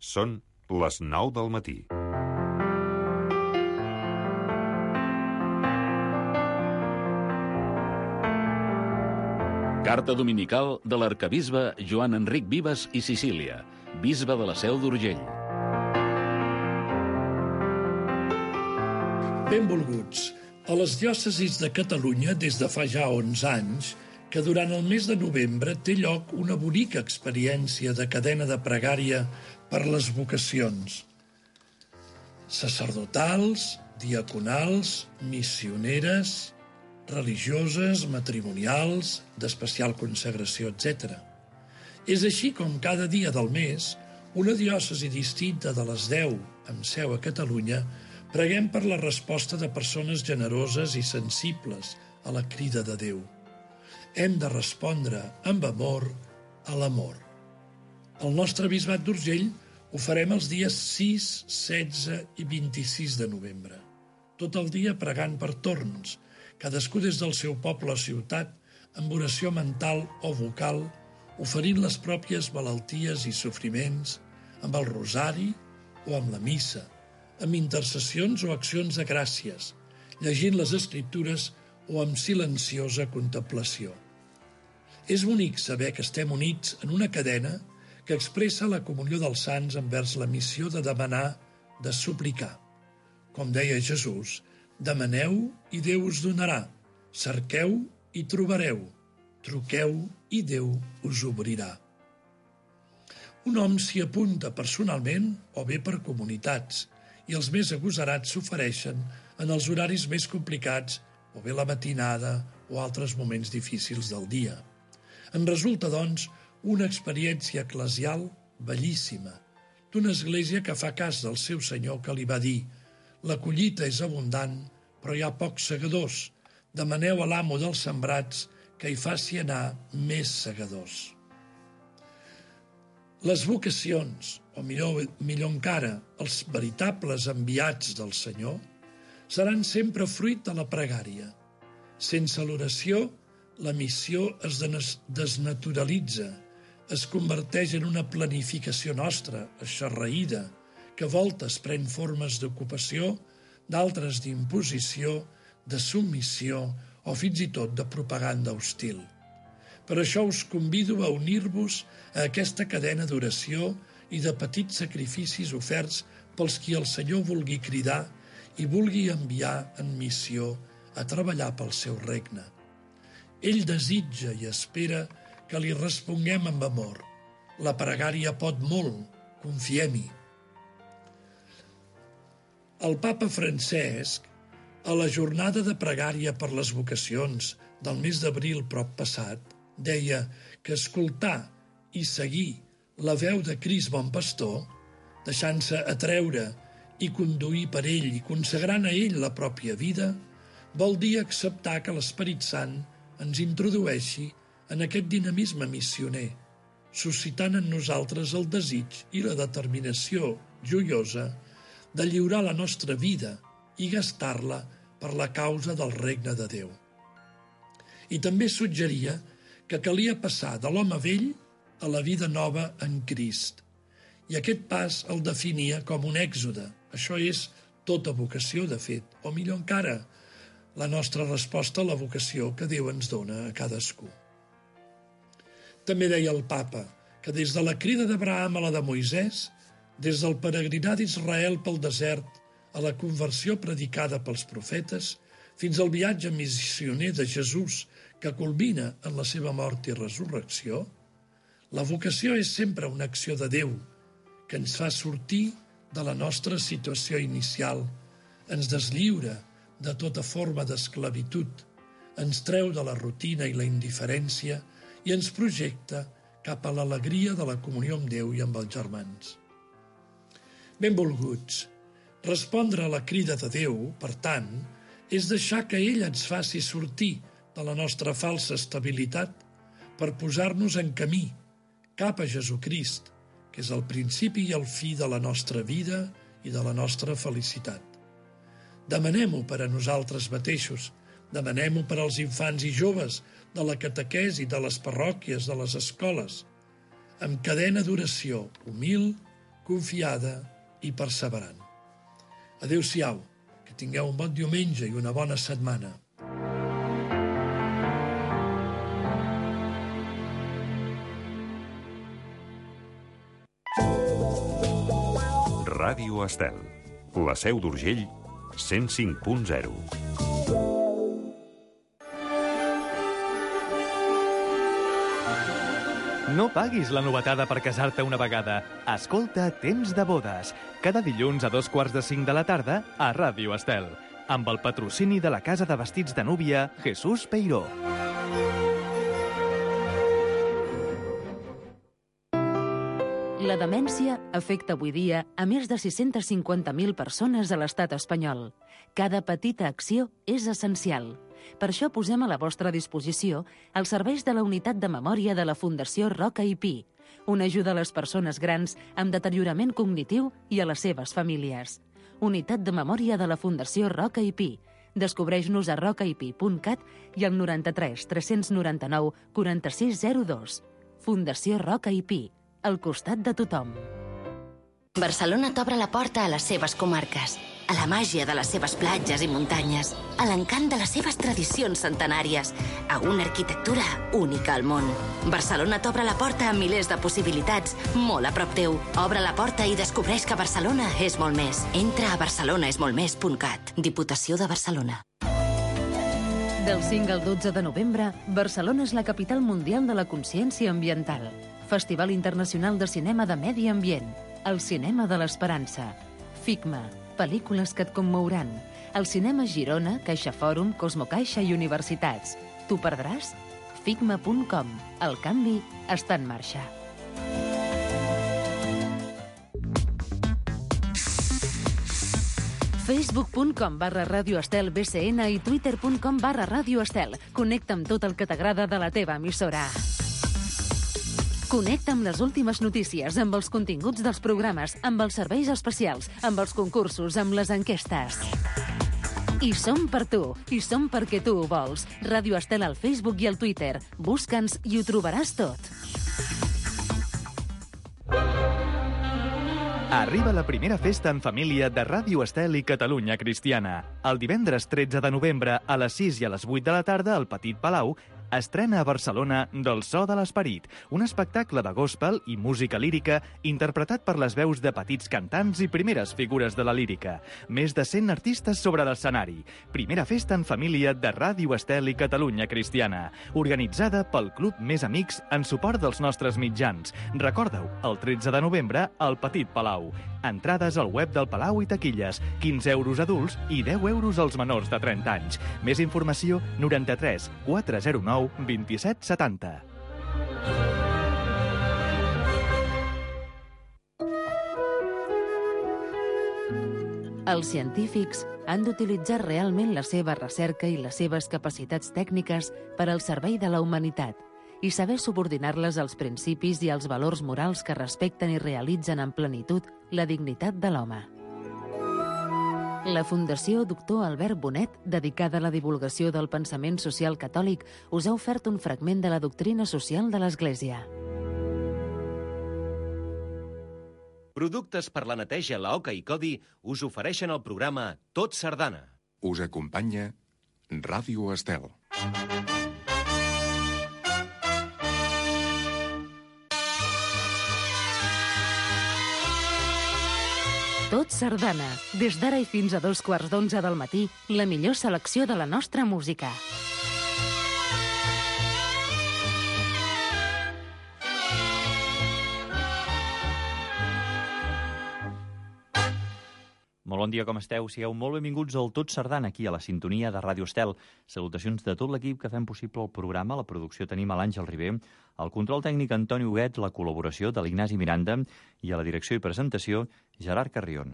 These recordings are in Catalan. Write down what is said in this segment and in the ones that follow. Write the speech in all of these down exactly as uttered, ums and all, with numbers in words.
Són les nou del matí. Carta dominical de l'arquebisbe Joan Enric Vives i Sicília, bisbe de la Seu d'Urgell. Benvolguts. A les diòcesis de Catalunya, des de fa ja onze anys, que durant el mes de novembre té lloc una bonica experiència de cadena de pregària per les vocacions sacerdotals, diaconals, missioneres, religioses, matrimonials, d'especial consagració, etcètera. És així com cada dia del mes, una diòcesi distinta de les deu, amb seu a Catalunya, preguem per la resposta de persones generoses i sensibles a la crida de Déu. Hem de respondre amb amor a l'amor. El nostre bisbat d'Urgell ho farem els dies sis, setze i vint-i-sis de novembre. Tot el dia pregant per torns, cadascú des del seu poble o ciutat, amb oració mental o vocal, oferint les pròpies malalties i sofriments, amb el rosari o amb la missa, amb intercessions o accions de gràcies, llegint les Escriptures o amb silenciosa contemplació. És bonic saber que estem units en una cadena que expressa la comunió dels sants envers la missió de demanar, de suplicar. Com deia Jesús, demaneu i Déu us donarà, cerqueu i trobareu, truqueu i Déu us obrirà. Un hom s'hi apunta personalment o bé per comunitats, i els més agosarats s'ofereixen en els horaris més complicats o bé la matinada o altres moments difícils del dia. En resulta, doncs, una experiència eclesial bellíssima, d'una església que fa cas del seu senyor que li va dir: la collita és abundant, però hi ha pocs segadors. Demaneu a l'amo dels sembrats que hi faci anar més segadors. Les vocacions, o millor, millor encara, els veritables enviats del Senyor, seran sempre fruit de la pregària. Sense l'oració, la missió es desnaturalitza, es converteix en una planificació nostra, eixarreïda, que a voltes pren formes d'ocupació, d'altres d'imposició, de submissió o fins i tot de propaganda hostil. Per això us convido a unir-vos a aquesta cadena d'oració i de petits sacrificis oferts pels qui el Senyor vulgui cridar i vulgui enviar en missió a treballar pel seu regne. Ell desitja i espera que li responguem amb amor. La pregària pot molt, confiem-hi. El papa Francesc, a la jornada de pregària per les vocacions del mes d'abril prop passat, deia que escoltar i seguir la veu de Crist bon pastor, deixant-se atreure i conduir per ell i consagrant a ell la pròpia vida, vol dir acceptar que l'Esperit Sant ens introdueixi en aquest dinamisme missioner, suscitant en nosaltres el desig i la determinació joiosa de lliurar la nostra vida i gastar-la per la causa del regne de Déu. I també suggeria que calia passar de l'home vell a la vida nova en Crist. I aquest pas el definia com un èxode. Això és tota vocació, de fet, o millor encara, la nostra resposta a la vocació que Déu ens dona a cadascú. També deia el papa que des de la crida d'Abraham a la de Moisès, des del peregrinar d'Israel pel desert a la conversió predicada pels profetes, fins al viatge missioner de Jesús que culmina en la seva mort i resurrecció, la vocació és sempre una acció de Déu que ens fa sortir de la nostra situació inicial, ens deslliura de tota forma d'esclavitud, ens treu de la rutina i la indiferència i ens projecta cap a l'alegria de la comunió amb Déu i amb els germans. Benvolguts, respondre a la crida de Déu, per tant, és deixar que ell ens faci sortir de la nostra falsa estabilitat per posar-nos en camí cap a Jesucrist, que és el principi i el fi de la nostra vida i de la nostra felicitat. Demanem-ho per a nosaltres mateixos, demanem-ho per als infants i joves de la catequesi, de les parròquies, de les escoles, amb cadena d'oració humil, confiada i perseverant. Adéu-siau, que tingueu un bon diumenge i una bona setmana. Ràdio Estel, la Seu d'Urgell, cent cinc punt zero. No paguis la novetada per casar-te una vegada. Escolta Temps de bodes, cada dilluns a dos quarts de cinc de la tarda a Ràdio Estel, amb el patrocini de la Casa de Vestits de Núvia Jesús Peiró. La demència afecta avui dia a més de sis-centes cinquanta mil persones a l'estat espanyol. Cada petita acció és essencial. Per això posem a la vostra disposició els serveis de la Unitat de Memòria de la Fundació Roca i Pi, una ajuda a les persones grans amb deteriorament cognitiu i a les seves famílies. Unitat de Memòria de la Fundació Roca i Pi. Descobreix-nos a roca i pi punt cat i al noranta-tres tres noranta-nou quaranta-sis zero dos. Fundació Roca i Pi, al costat de tothom. Barcelona t'obre la porta a les seves comarques, a la màgia de les seves platges i muntanyes, a l'encant de les seves tradicions centenàries, a una arquitectura única al món. Barcelona t'obre la porta a milers de possibilitats, molt a prop teu. Obre la porta i descobreix que Barcelona és molt més. Entra a barcelona és molt més punt cat. Diputació de Barcelona. Del cinc al dotze de novembre, Barcelona és la capital mundial de la consciència ambiental. Festival Internacional de Cinema de Medi Ambient. El cinema de l'esperança. Figma. Pel·lícules que et commouran. El cinema Girona, Caixa Fòrum, Cosmocaixa i universitats. T'ho perdràs? figma punt com. El canvi està en marxa. facebook punt com barra Ràdio Estel B C N i twitter punt com barra Ràdio Estel. Connecta amb tot el que t'agrada de la teva emissora. Connecta amb les últimes notícies, amb els continguts dels programes, amb els serveis especials, amb els concursos, amb les enquestes. I som per tu, i som perquè tu ho vols. Ràdio Estel al Facebook i al Twitter. Busca'ns i ho trobaràs tot. Arriba la primera festa en família de Ràdio Estel i Catalunya Cristiana. El divendres tretze de novembre a les sis i a les vuit de la tarda al Petit Palau estrena a Barcelona Del so de l'esperit, un espectacle de gospel i música lírica interpretat per les veus de petits cantants i primeres figures de la lírica. Més de cent artistes sobre l'escenari. Primera festa en família de Ràdio Estel i Catalunya Cristiana, organitzada pel Club Més Amics en suport dels nostres mitjans. Recorda-ho, el tretze de novembre al Petit Palau. Entrades al web del Palau i taquilles, quinze euros adults i deu euros als menors de trenta anys. Més informació, noranta-tres quatre zero nou vint-i-set setanta. Els científics han d'utilitzar realment la seva recerca i les seves capacitats tècniques per al servei de la humanitat i saber subordinar-les als principis i als valors morals que respecten i realitzen en plenitud la dignitat de l'home. La Fundació Doctor Albert Bonet, dedicada a la divulgació del pensament social catòlic, us ha ofert un fragment de la doctrina social de l'Església. Productes per la neteja, la Oca i Codi us ofereixen el programa Tot Sardana. Us acompanya Ràdio Estel. Tot Sardana. Des d'ara i fins a dos quarts d'onze del matí, la millor selecció de la nostra música. Molt bon dia, com esteu? Sigueu molt benvinguts al Tot Sardana, aquí a la sintonia de Ràdio Estel. Salutacions de tot l'equip que fem possible el programa. A la producció tenim a l'Àngel Riber, al control tècnic Antoni Huguet, la col·laboració de l'Ignasi Miranda i a la direcció i presentació Gerard Carrion.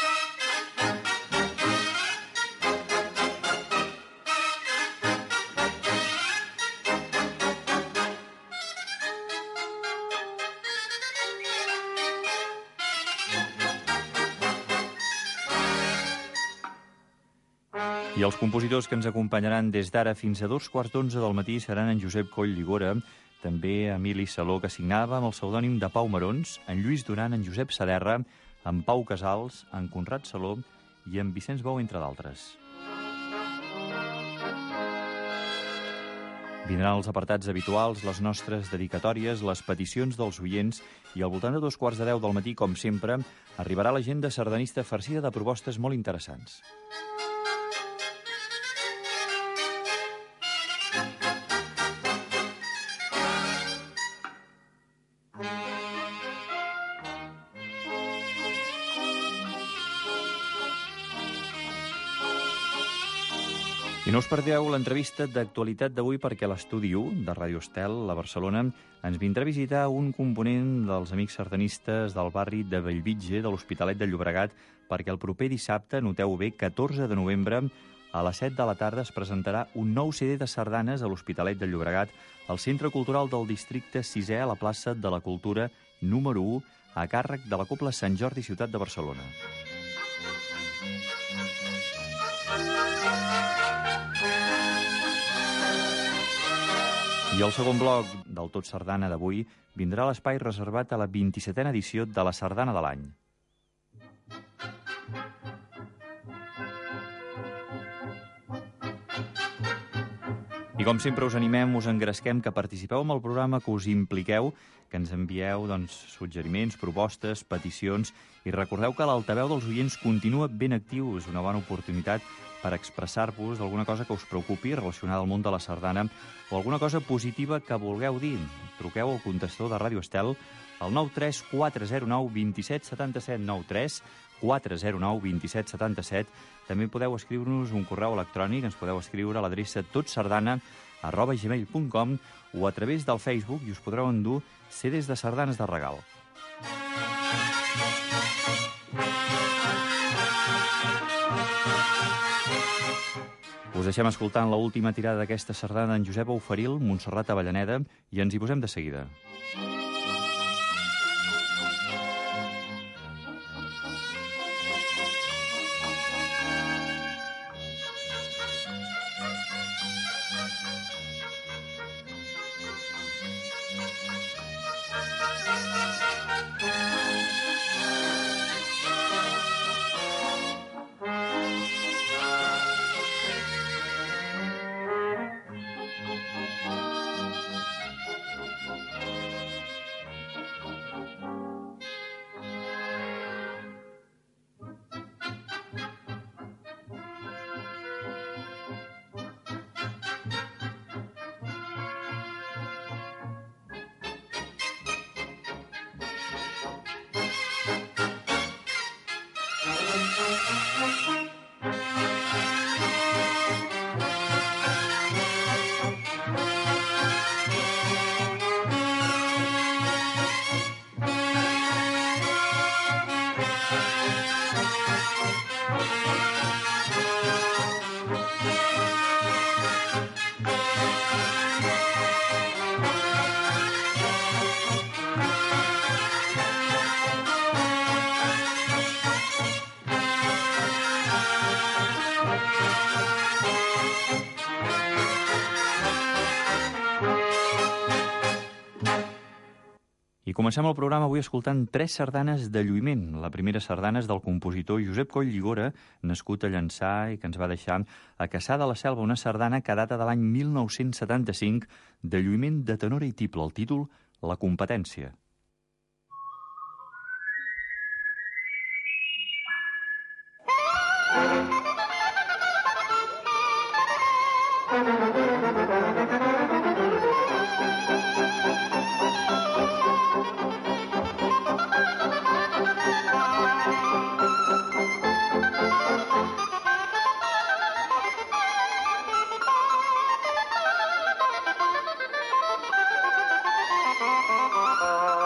I els compositors que ens acompanyaran des d'ara fins a dos quarts d'onze del matí seran en Josep Coll Lligora, també Emili Saló, que signava amb el pseudònim de Pau Marons, en Lluís Duran, en Josep Saderra, en Pau Casals, en Conrad Saló i en Vicenç Bou, entre d'altres. Vindran els apartats habituals, les nostres dedicatòries, les peticions dels oients i al voltant de dos quarts de deu del matí, com sempre, arribarà l'agenda sardanista farcida de propostes molt interessants. I no us perdeu l'entrevista d'actualitat d'avui perquè l'Estudi u de Ràdio Estel, a Barcelona, ens vindrà a visitar un component dels amics sardanistes del barri de Bellvitge, de l'Hospitalet de Llobregat, perquè el proper dissabte, noteu bé, catorze de novembre, a les set de la tarda es presentarà un nou C D de sardanes a l'Hospitalet de Llobregat, al Centre Cultural del Districte sisè, a la plaça de la Cultura número u, a càrrec de la Cobla Sant Jordi Ciutat de Barcelona. I el segon bloc del Tot Sardana d'avui vindrà a l'espai reservat a la vint-i-setena edició de la Sardana de l'any. I com sempre us animem, us engresquem que participeu en el programa, que us impliqueu, que ens envieu doncs, suggeriments, propostes, peticions, i recordeu que l'altaveu dels oients continua ben actiu. És una bona oportunitat per expressar-vos d'alguna cosa que us preocupi relacionada al món de la sardana o alguna cosa positiva que vulgueu dir. Truqueu al contestador de Ràdio Estel al nou tres quatre zero nou dos set set set, nou tres quatre zero nou dos set set set. També podeu escriure-nos un correu electrònic, ens podeu escriure a l'adreça totsardana arroba gmail punt com o a través del Facebook i us podreu endur C Ds de sardanes de regal. Us deixem escoltant l'última tirada d'aquesta sardana d'en Josep Auferil, Montserrat Avellaneda, i ens hi posem de seguida. I comencem el programa avui escoltant tres sardanes de lluïment. La primera sardana és del compositor Josep Coll Lligora, nascut a Llançà i que ens va deixar a Cassà de la Selva, una sardana que data de l'any mil nou-cents setanta-cinc, de lluïment de tenora i tible. El títol, La competència. Thank you.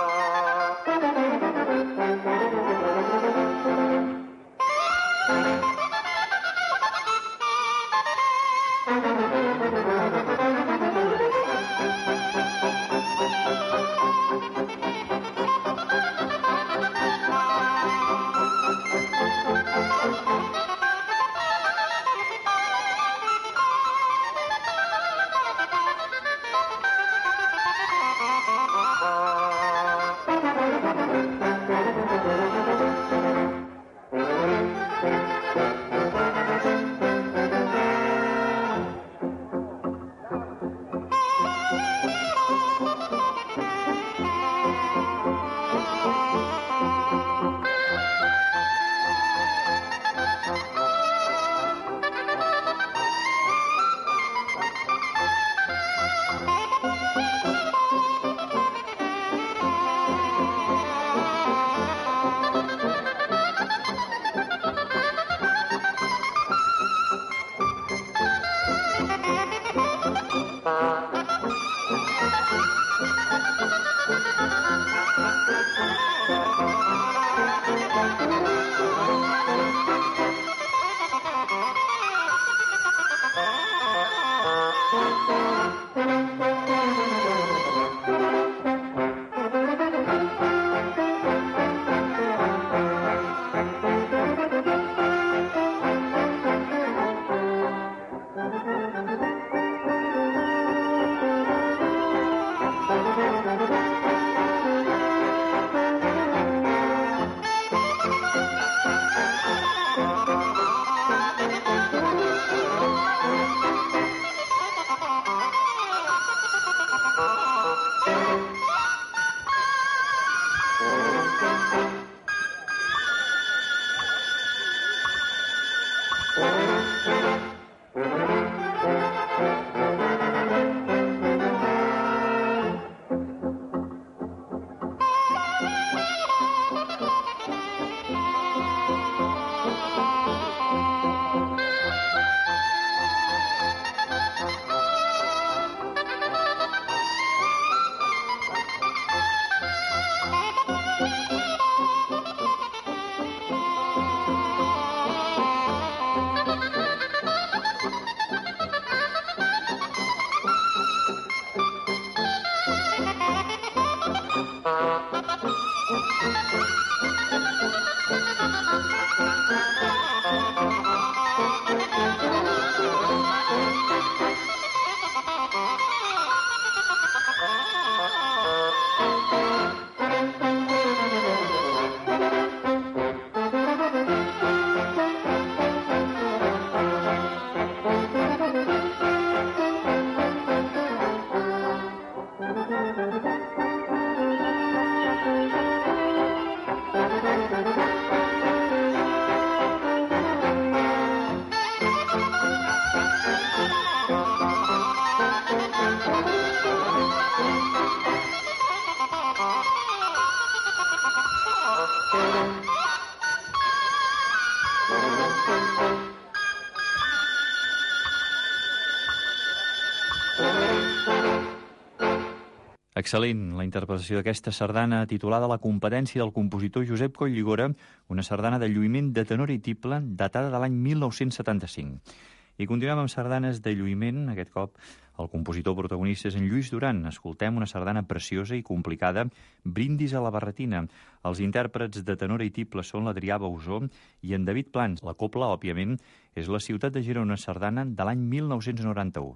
Excel·lent la interpretació d'aquesta sardana titulada La competència del compositor Josep Coll-Lligora, una sardana de lluïment de tenor i tible datada de l'any mil nou-cents setanta-cinc. I continuem amb sardanes de lluïment. Aquest cop el compositor protagonista és en Lluís Duran. Escoltem una sardana preciosa i complicada, Brindis a la barretina. Els intèrprets de tenor i tible són l'Adrià Bausó i en David Plans. La copla, òbviament, és La ciutat de Girona, sardana de l'any mil nou-cents noranta-u.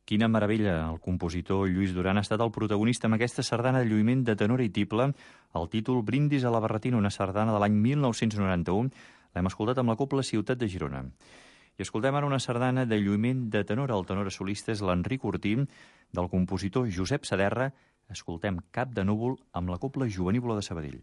Quina meravella! El compositor Lluís Duran ha estat el protagonista amb aquesta sardana de lluïment de tenor i tible. El títol Brindis a la Barretina, una sardana de l'any mil nou-cents noranta-u. L'hem escoltat amb la Cobla Ciutat de Girona. I escoltem ara una sardana de lluïment de tenor. El tenor solista és l'Enric Ortí, del compositor Josep Saderra. Escoltem Cap de núvol amb la Cobla Jovenívola de Sabadell.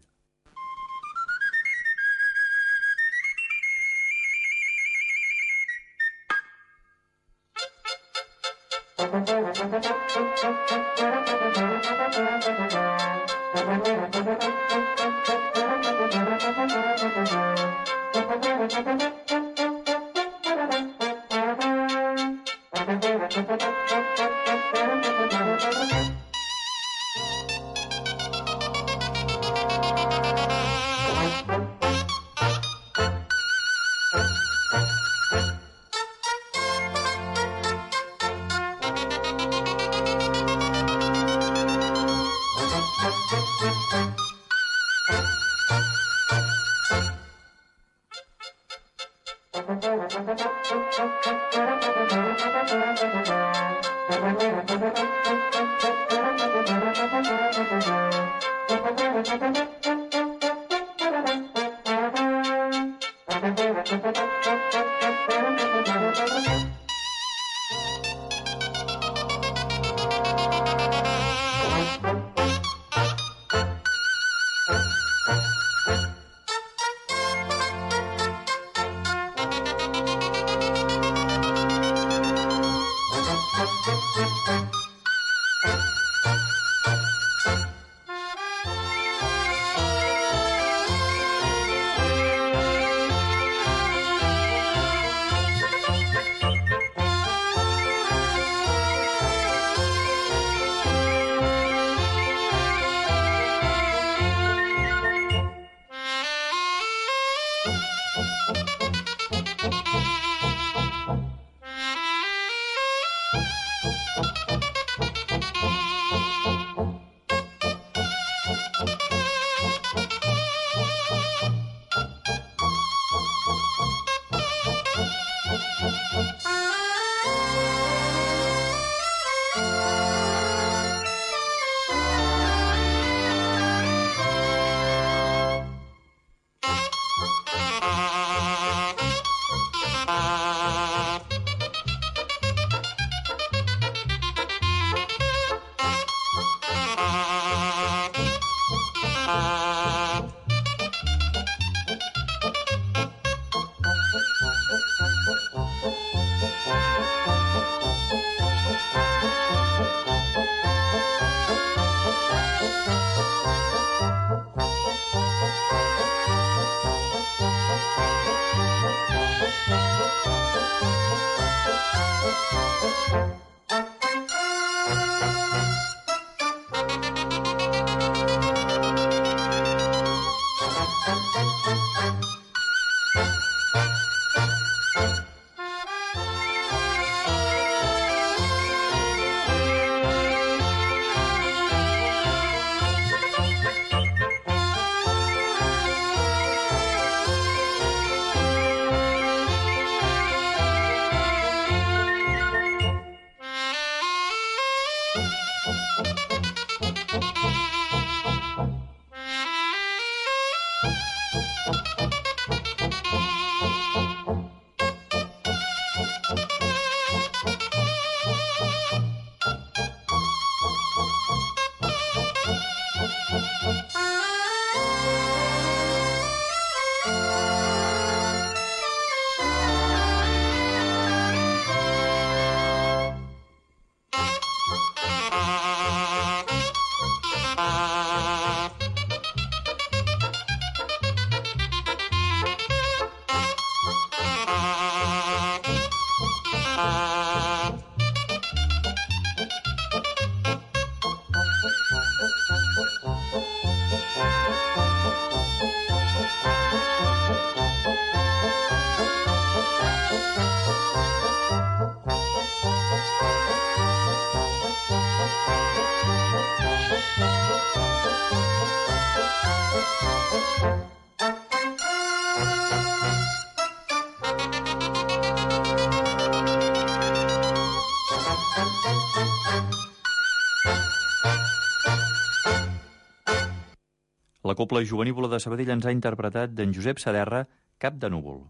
Cobla Jovenívola de Sabadell ens ha interpretat d'en Josep Saderra, Cap de núvol.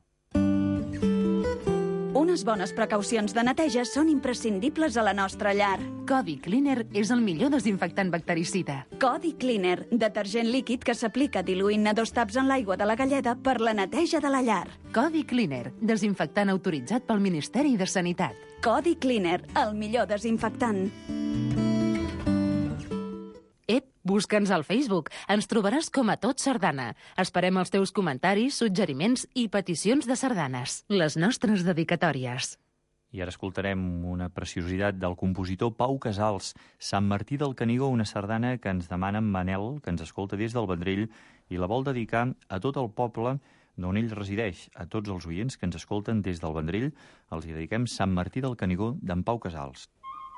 Unes bones precaucions de neteja són imprescindibles a la nostra llar. Codi Cleaner és el millor desinfectant bactericida. Codi Cleaner, detergent líquid que s'aplica diluint-ne dos taps en l'aigua de la galleda per la neteja de la llar. Codi Cleaner, desinfectant autoritzat pel Ministeri de Sanitat. Codi Cleaner, el millor desinfectant. Ep, busca'ns al Facebook. Ens trobaràs com a Tot Sardana. Esperem els teus comentaris, suggeriments i peticions de sardanes. Les nostres dedicatòries. I ara escoltarem una preciositat del compositor Pau Casals, Sant Martí del Canigó, una sardana que ens demana en Manel, que ens escolta des del Vendrell, i la vol dedicar a tot el poble d'on ell resideix. A tots els oients que ens escolten des del Vendrell, els hi dediquem Sant Martí del Canigó d'en Pau Casals.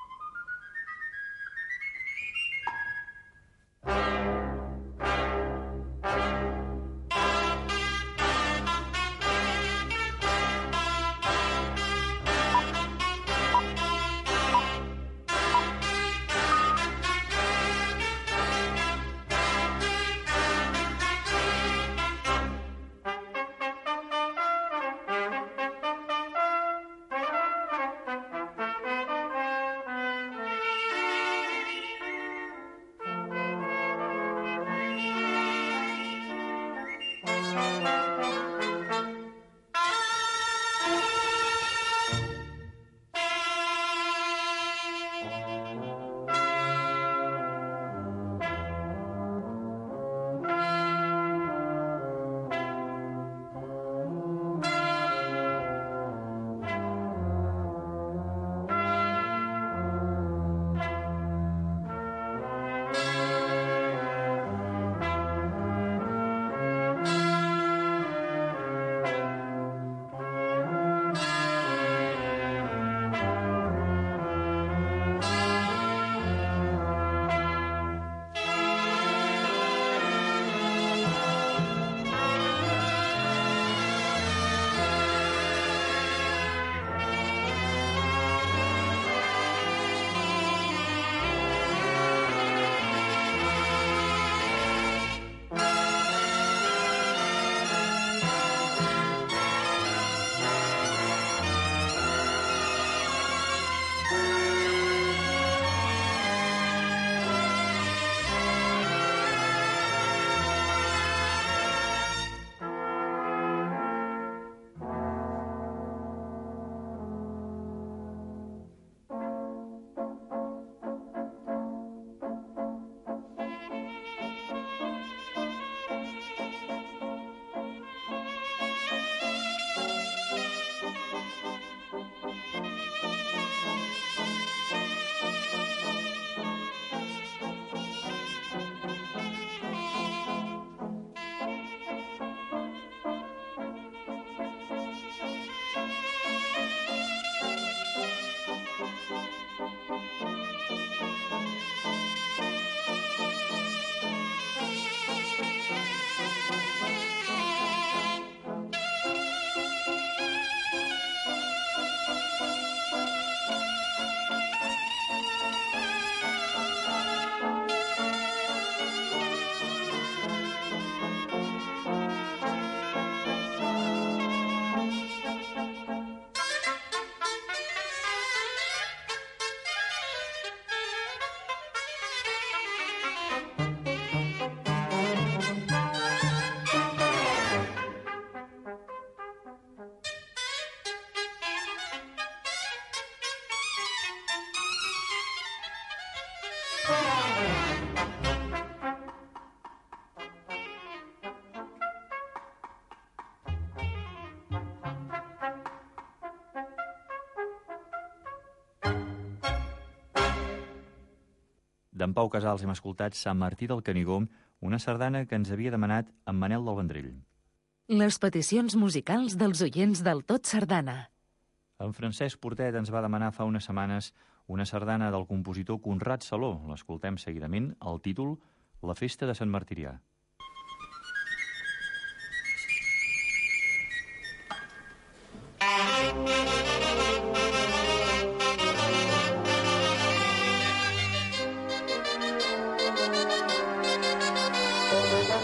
D'en Pau Casals hem escoltat Sant Martí del Canigó, una sardana que ens havia demanat en Manel del Vendrell. Les peticions musicals dels oients del Tot Sardana. En Francesc Portet ens va demanar fa unes setmanes una sardana del compositor Conrad Saló. L'escoltem seguidament, el títol La festa de Sant Martirià. Thank you.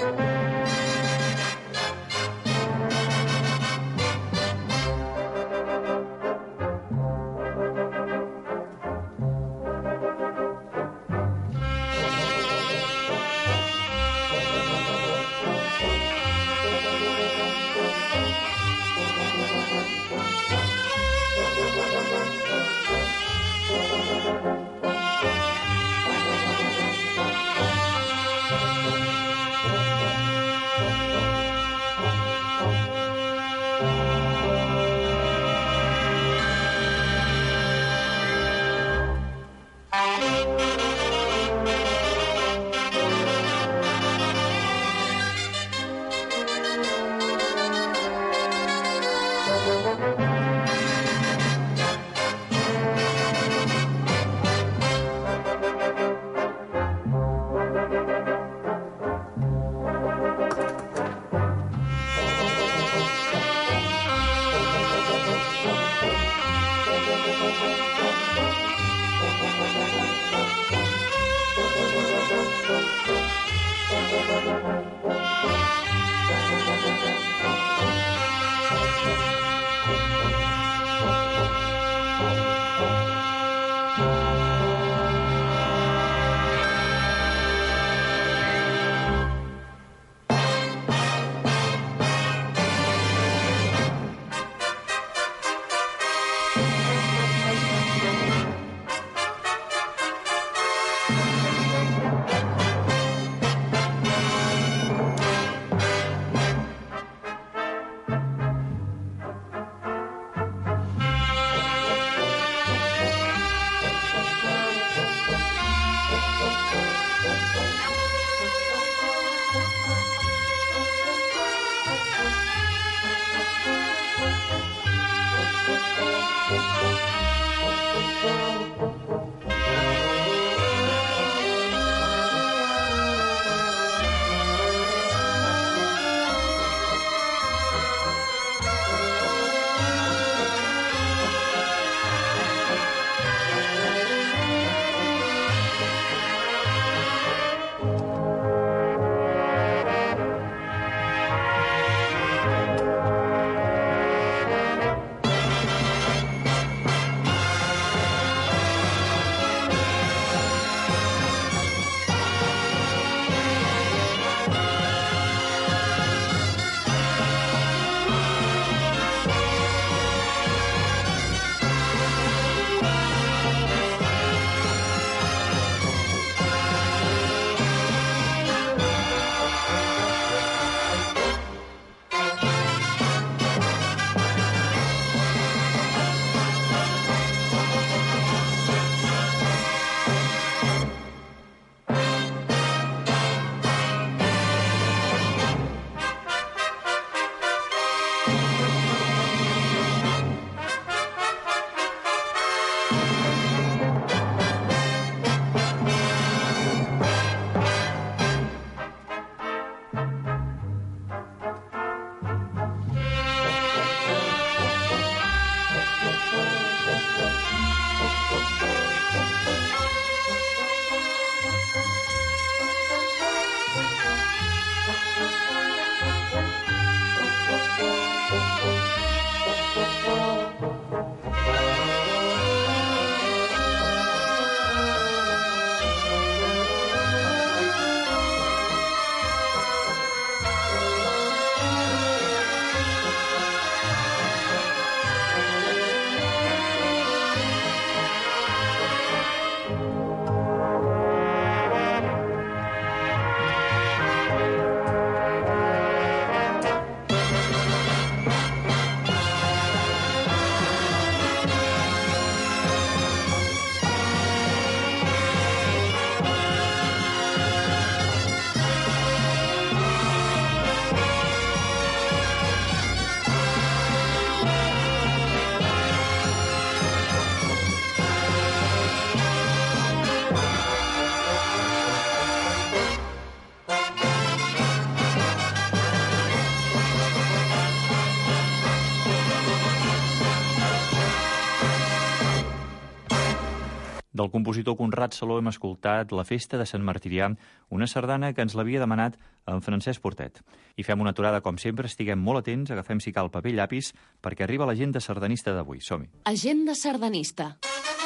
Del compositor Conrad Saló hem escoltat La festa de Sant Martirià, una sardana que ens l'havia demanat en Francesc Portet. I fem una aturada, com sempre, estiguem molt atents, agafem si cal paper i llapis, perquè arriba l'agenda sardanista d'avui. Som-hi. Agenda sardanista.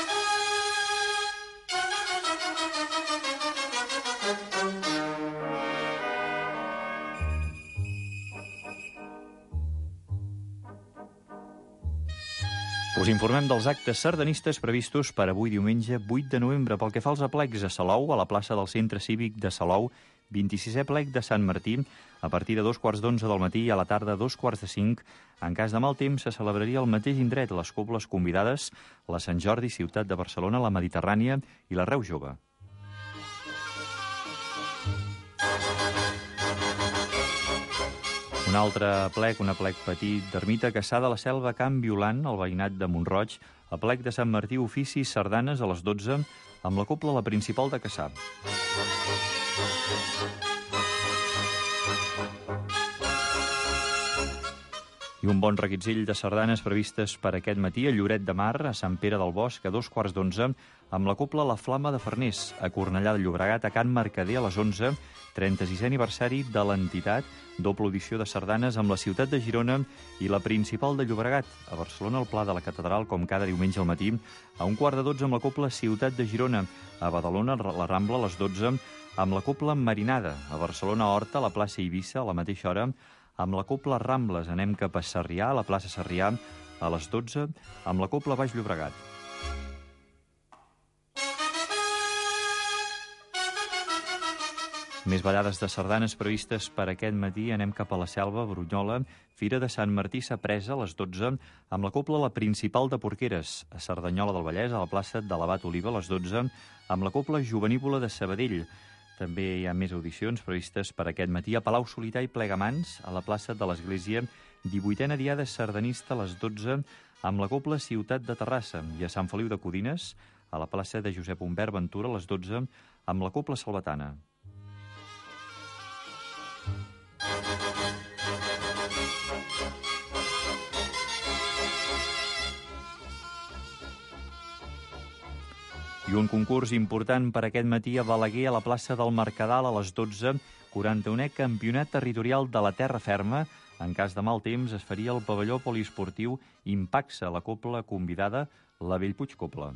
Us informem dels actes sardanistes previstos per avui diumenge vuit de novembre. Pel que fa als aplecs a Salou, a la plaça del Centre Cívic de Salou, vint-i-sisè plec de Sant Martí, a partir de dos quarts d'onze del matí i a la tarda dos quarts de cinc. En cas de mal temps, se celebraria al mateix indret les cobles convidades, la Sant Jordi, Ciutat de Barcelona, la Mediterrània i la Reus Jove. Un altre plec, un aplec petit d'Ermita Cassà de la Selva, Can Violant, al veïnat de Montroig, aplec de Sant Martí, ofici, sardanes a les dotze, amb la cobla la principal de Cassà. I un bon reguitzell de sardanes previstes per aquest matí a Lloret de Mar, a Sant Pere del Bosc, a dos quarts d'onze, amb la cobla La Flama de Farners, a Cornellà de Llobregat, a Can Mercader a les onze, trenta-sisè aniversari de l'entitat, doble audició de sardanes amb la ciutat de Girona i la principal de Llobregat, a Barcelona, al Pla de la Catedral, com cada diumenge al matí, a un quart de dotze amb la cobla Ciutat de Girona, a Badalona, la Rambla, a les dotze, amb la cobla Marinada, a Barcelona, Horta, a la plaça Eivissa, a la mateixa hora, amb la cobla Rambles, anem cap a Sarrià, a la plaça Sarrià, a les dotze, amb la cobla Baix Llobregat. Més ballades de sardanes previstes per aquest matí. Anem cap a la Selva, Brunyola, Fira de Sant Martí Sapresa, a les dotze, amb la cobla La Principal de Porqueres, a Cerdanyola del Vallès, a la plaça de l'Abat Oliva, a les dotze, amb la cobla Jovenívola de Sabadell. També hi ha més audicions previstes per aquest matí a Palau Solità i Plegamans, a la plaça de l'Església, divuitena diada sardanista a les dotze, amb la cobla Ciutat de Terrassa, i a Sant Feliu de Codines, a la plaça de Josep Humbert Ventura, a les dotze, amb la cobla Salvatana. I un concurs important per aquest matí a Balaguer, a la plaça del Mercadal, a les dotze, quaranta-unè Campionat Territorial de la Terra Ferma. En cas de mal temps, es faria el pavelló poliesportiu Impaxa, la cobla convidada, la Bellpuig Cobla.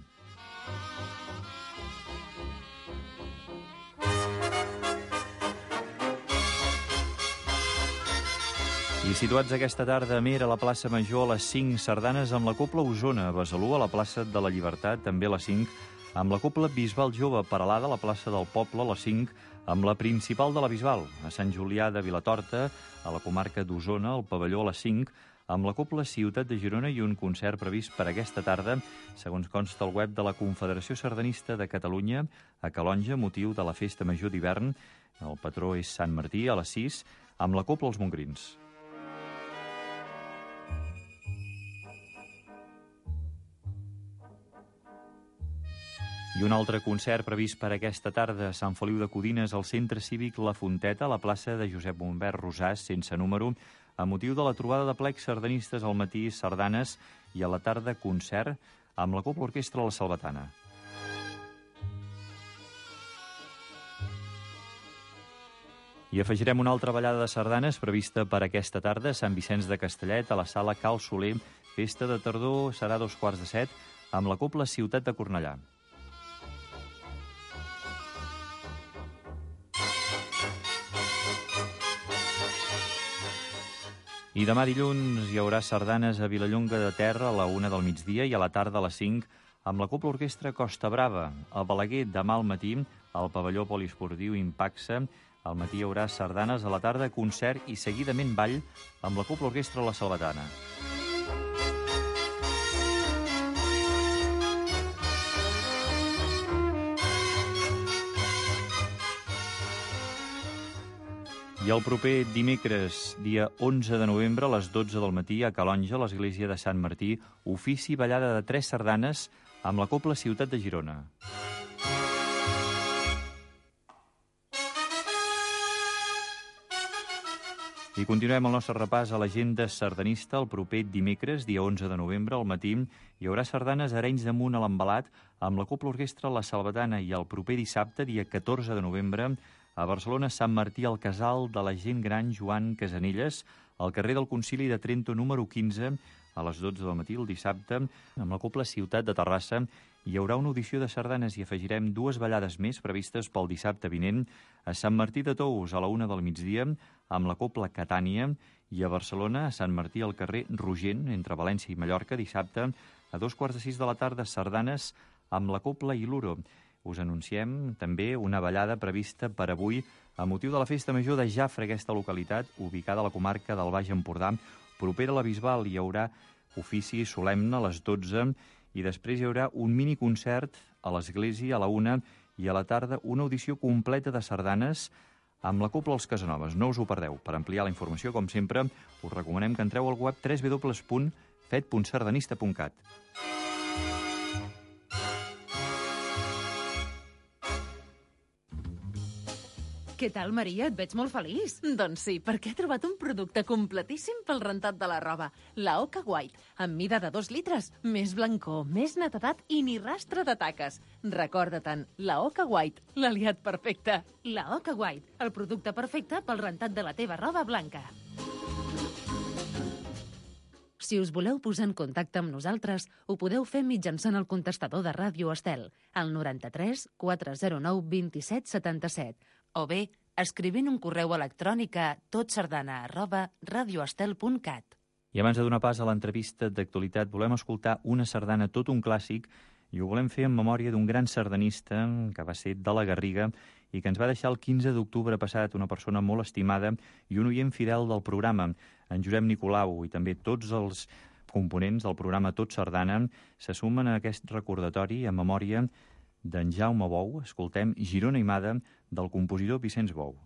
I situats aquesta tarda a Amer, a la plaça Major, a les cinc, sardanes amb la cobla Osona, a Besalú, a la plaça de la Llibertat, també a les cinc, amb la cobla Bisbal Jove, Peralada, a la plaça del Poble, a les cinc, amb la principal de la Bisbal, a Sant Julià de Vilatorta, a la comarca d'Osona, al pavelló a les cinc, amb la cobla Ciutat de Girona i un concert previst per aquesta tarda, segons consta al web de la Confederació Sardanista de Catalunya, a Calonja, motiu de la Festa Major d'hivern. El patró és Sant Martí, a les sis, amb la cobla Els Mongrins. I un altre concert previst per aquesta tarda a Sant Feliu de Codines, al Centre Cívic La Fonteta, a la plaça de Josep Humbert Rosàs, sense número, a motiu de la trobada de plecs sardanistes al matí, sardanes, i a la tarda concert amb la Cobla Orquestra La Salvatana. I afegirem una altra ballada de sardanes prevista per aquesta tarda a Sant Vicenç de Castellet, a la sala Cal Soler. Festa de tardor serà dos quarts de set, amb la cobla Ciutat de Cornellà. I demà dilluns hi haurà sardanes a Vilallonga de Ter a la una del migdia i a la tarda a les cinc amb la Cobla Orquestra Costa Brava. A Balaguer, demà al matí, al pavelló poliesportiu Impaxa. Al matí hi haurà sardanes, a la tarda concert i seguidament ball amb la Cobla Orquestra La Salvatana. I el proper dimecres, dia onze de novembre, a les dotze del matí, a Calonja, a l'església de Sant Martí, ofici ballada de tres sardanes amb la Cobla Ciutat de Girona. I continuem el nostre repàs a l'agenda sardanista. El proper dimecres, dia onze de novembre, al matí, hi haurà sardanes a Arenys de Munt a l'Embalat amb la Cobla Orquestra La Salvatana, i el proper dissabte, dia catorze de novembre, a Barcelona, Sant Martí al Casal de la Gent Gran Joan Casanelles, al carrer del Concili de Trento número quinze, a les dotze del matí, el dissabte, amb la Cobla Ciutat de Terrassa. Hi haurà una audició de sardanes i afegirem dues ballades més previstes pel dissabte vinent a Sant Martí de Tous a la una del migdia amb la Cobla Catània, i a Barcelona, a Sant Martí al carrer Rogent, entre València i Mallorca, dissabte a dos quarts de sis de la tarda, sardanes amb la Cobla Iluro. Us anunciem també una ballada prevista per avui a motiu de la Festa Major de Jafre, aquesta localitat ubicada a la comarca del Baix Empordà, propera a la Bisbal. Hi haurà ofici solemne a les dotze i després hi haurà un miniconcert a l'església a la una, i a la tarda una audició completa de sardanes amb la Cobla Els Casanoves. No us ho perdeu. Per ampliar la informació, com sempre, us recomanem que entreu al web w w w punt fet punt sardanista punt cat. Què tal, Maria? Et veig molt feliç. Doncs sí, perquè he trobat un producte completíssim pel rentat de la roba. La Oca White, amb mida de dos litres, més blancor, més netedat i ni rastre de taques. Recorda-te'n, la Oca White, l'aliat perfecte. La Oca White, el producte perfecte pel rentat de la teva roba blanca. Si us voleu posar en contacte amb nosaltres, ho podeu fer mitjançant el contestador de Ràdio Estel, al noranta-tres quatre zero nou dos set set set, o bé escrivint un correu electrònic a totsardana arroba radioestel punt cat. I abans de donar pas a l'entrevista d'actualitat, volem escoltar una sardana, tot un clàssic, i ho volem fer en memòria d'un gran sardanista que va ser de la Garriga i que ens va deixar el quinze d'octubre passat, una persona molt estimada i un oient fidel del programa, en Josep Nicolau, i també tots els components del programa Tot Sardana se sumen a aquest recordatori en memòria d'en Jaume Bou. Escoltem Girona Imada, del compositor Vicenç Bou.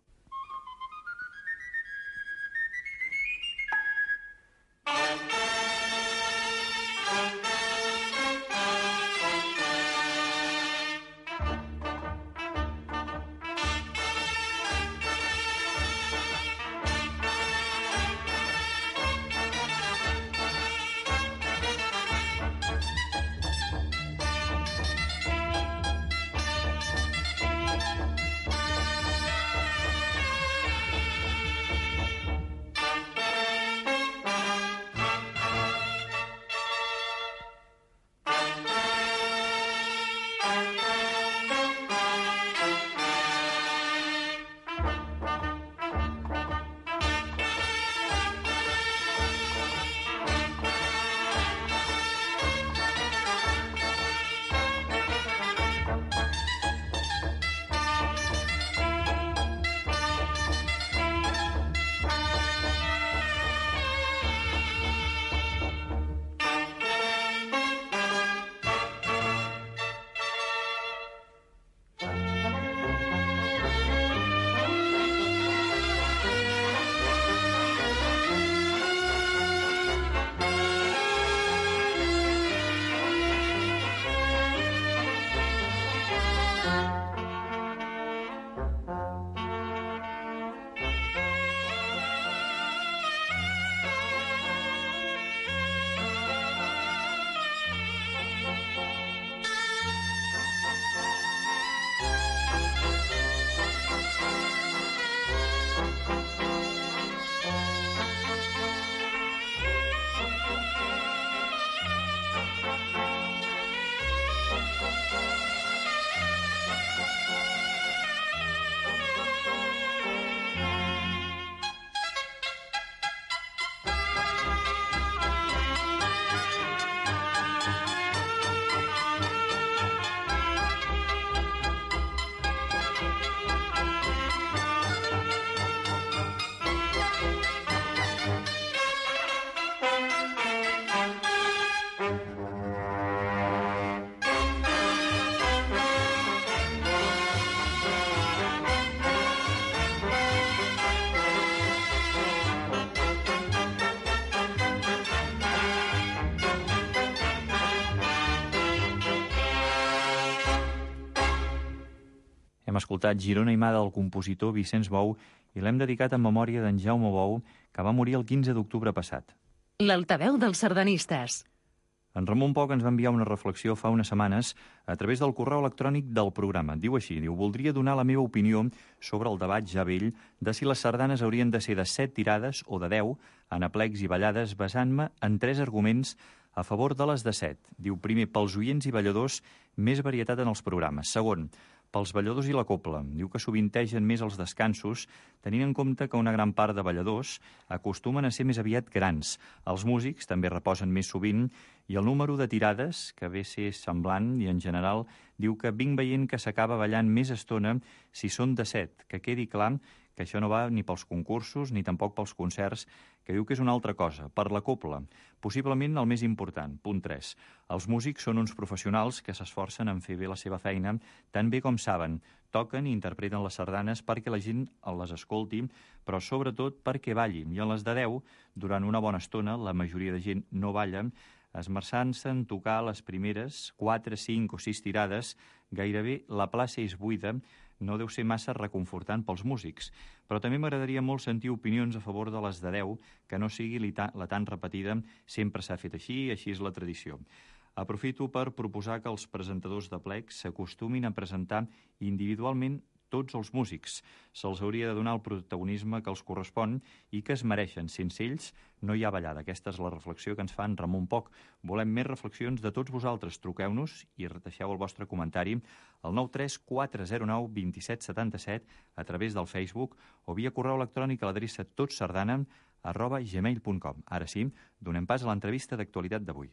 Hem escoltat Girona i Mà del compositor Vicenç Bou i l'hem dedicat en memòria d'en Jaume Bou, que va morir el quinze d'octubre passat. L'altaveu dels sardanistes. En Ramon Poc ens va enviar una reflexió fa unes setmanes a través del correu electrònic del programa. Diu així, diu, voldria donar la meva opinió sobre el debat ja vell de si les sardanes haurien de ser de set tirades o de deu, en aplecs i ballades, basant-me en tres arguments a favor de les de set. Diu, primer, pels oients i balladors, més varietat en els programes. Segon, pels balladors i la copla. Diu que sovintegen més els descansos, tenint en compte que una gran part de balladors acostumen a ser més aviat grans. Els músics també reposen més sovint i el número de tirades, que ve a ser semblant i en general, diu que vinc veient que s'acaba ballant més estona si són de set, que quedi clar que això no va ni pels concursos ni tampoc pels concerts, que diu que és una altra cosa, per la copla, possiblement el més important. Punt tres. Els músics són uns professionals que s'esforcen en fer bé la seva feina tan bé com saben. Toquen i interpreten les sardanes perquè la gent les escolti, però sobretot perquè ballin. I en les de deu, durant una bona estona, la majoria de gent no balla, esmerçant-se en tocar les primeres quatre, cinc o sis tirades, gairebé la plaça és buida, no deu ser massa reconfortant pels músics. Però també m'agradaria molt sentir opinions a favor de les de deu, que no sigui la tan repetida, sempre s'ha fet així, així és la tradició. Aprofito per proposar que els presentadors de plecs s'acostumin a presentar individualment tots els músics. Se'ls hauria de donar el protagonisme que els correspon i que es mereixen. Sense ells no hi ha ballada. Aquesta és la reflexió que ens fa en Ramon Poc. Volem més reflexions de tots vosaltres. Truqueu-nos i deixeu el vostre comentari al nou tres quatre zero nou dos set set set a través del Facebook o via correu electrònic a l'adreça totsardana arroba gmail punt com. Ara sí, donem pas a l'entrevista d'actualitat d'avui.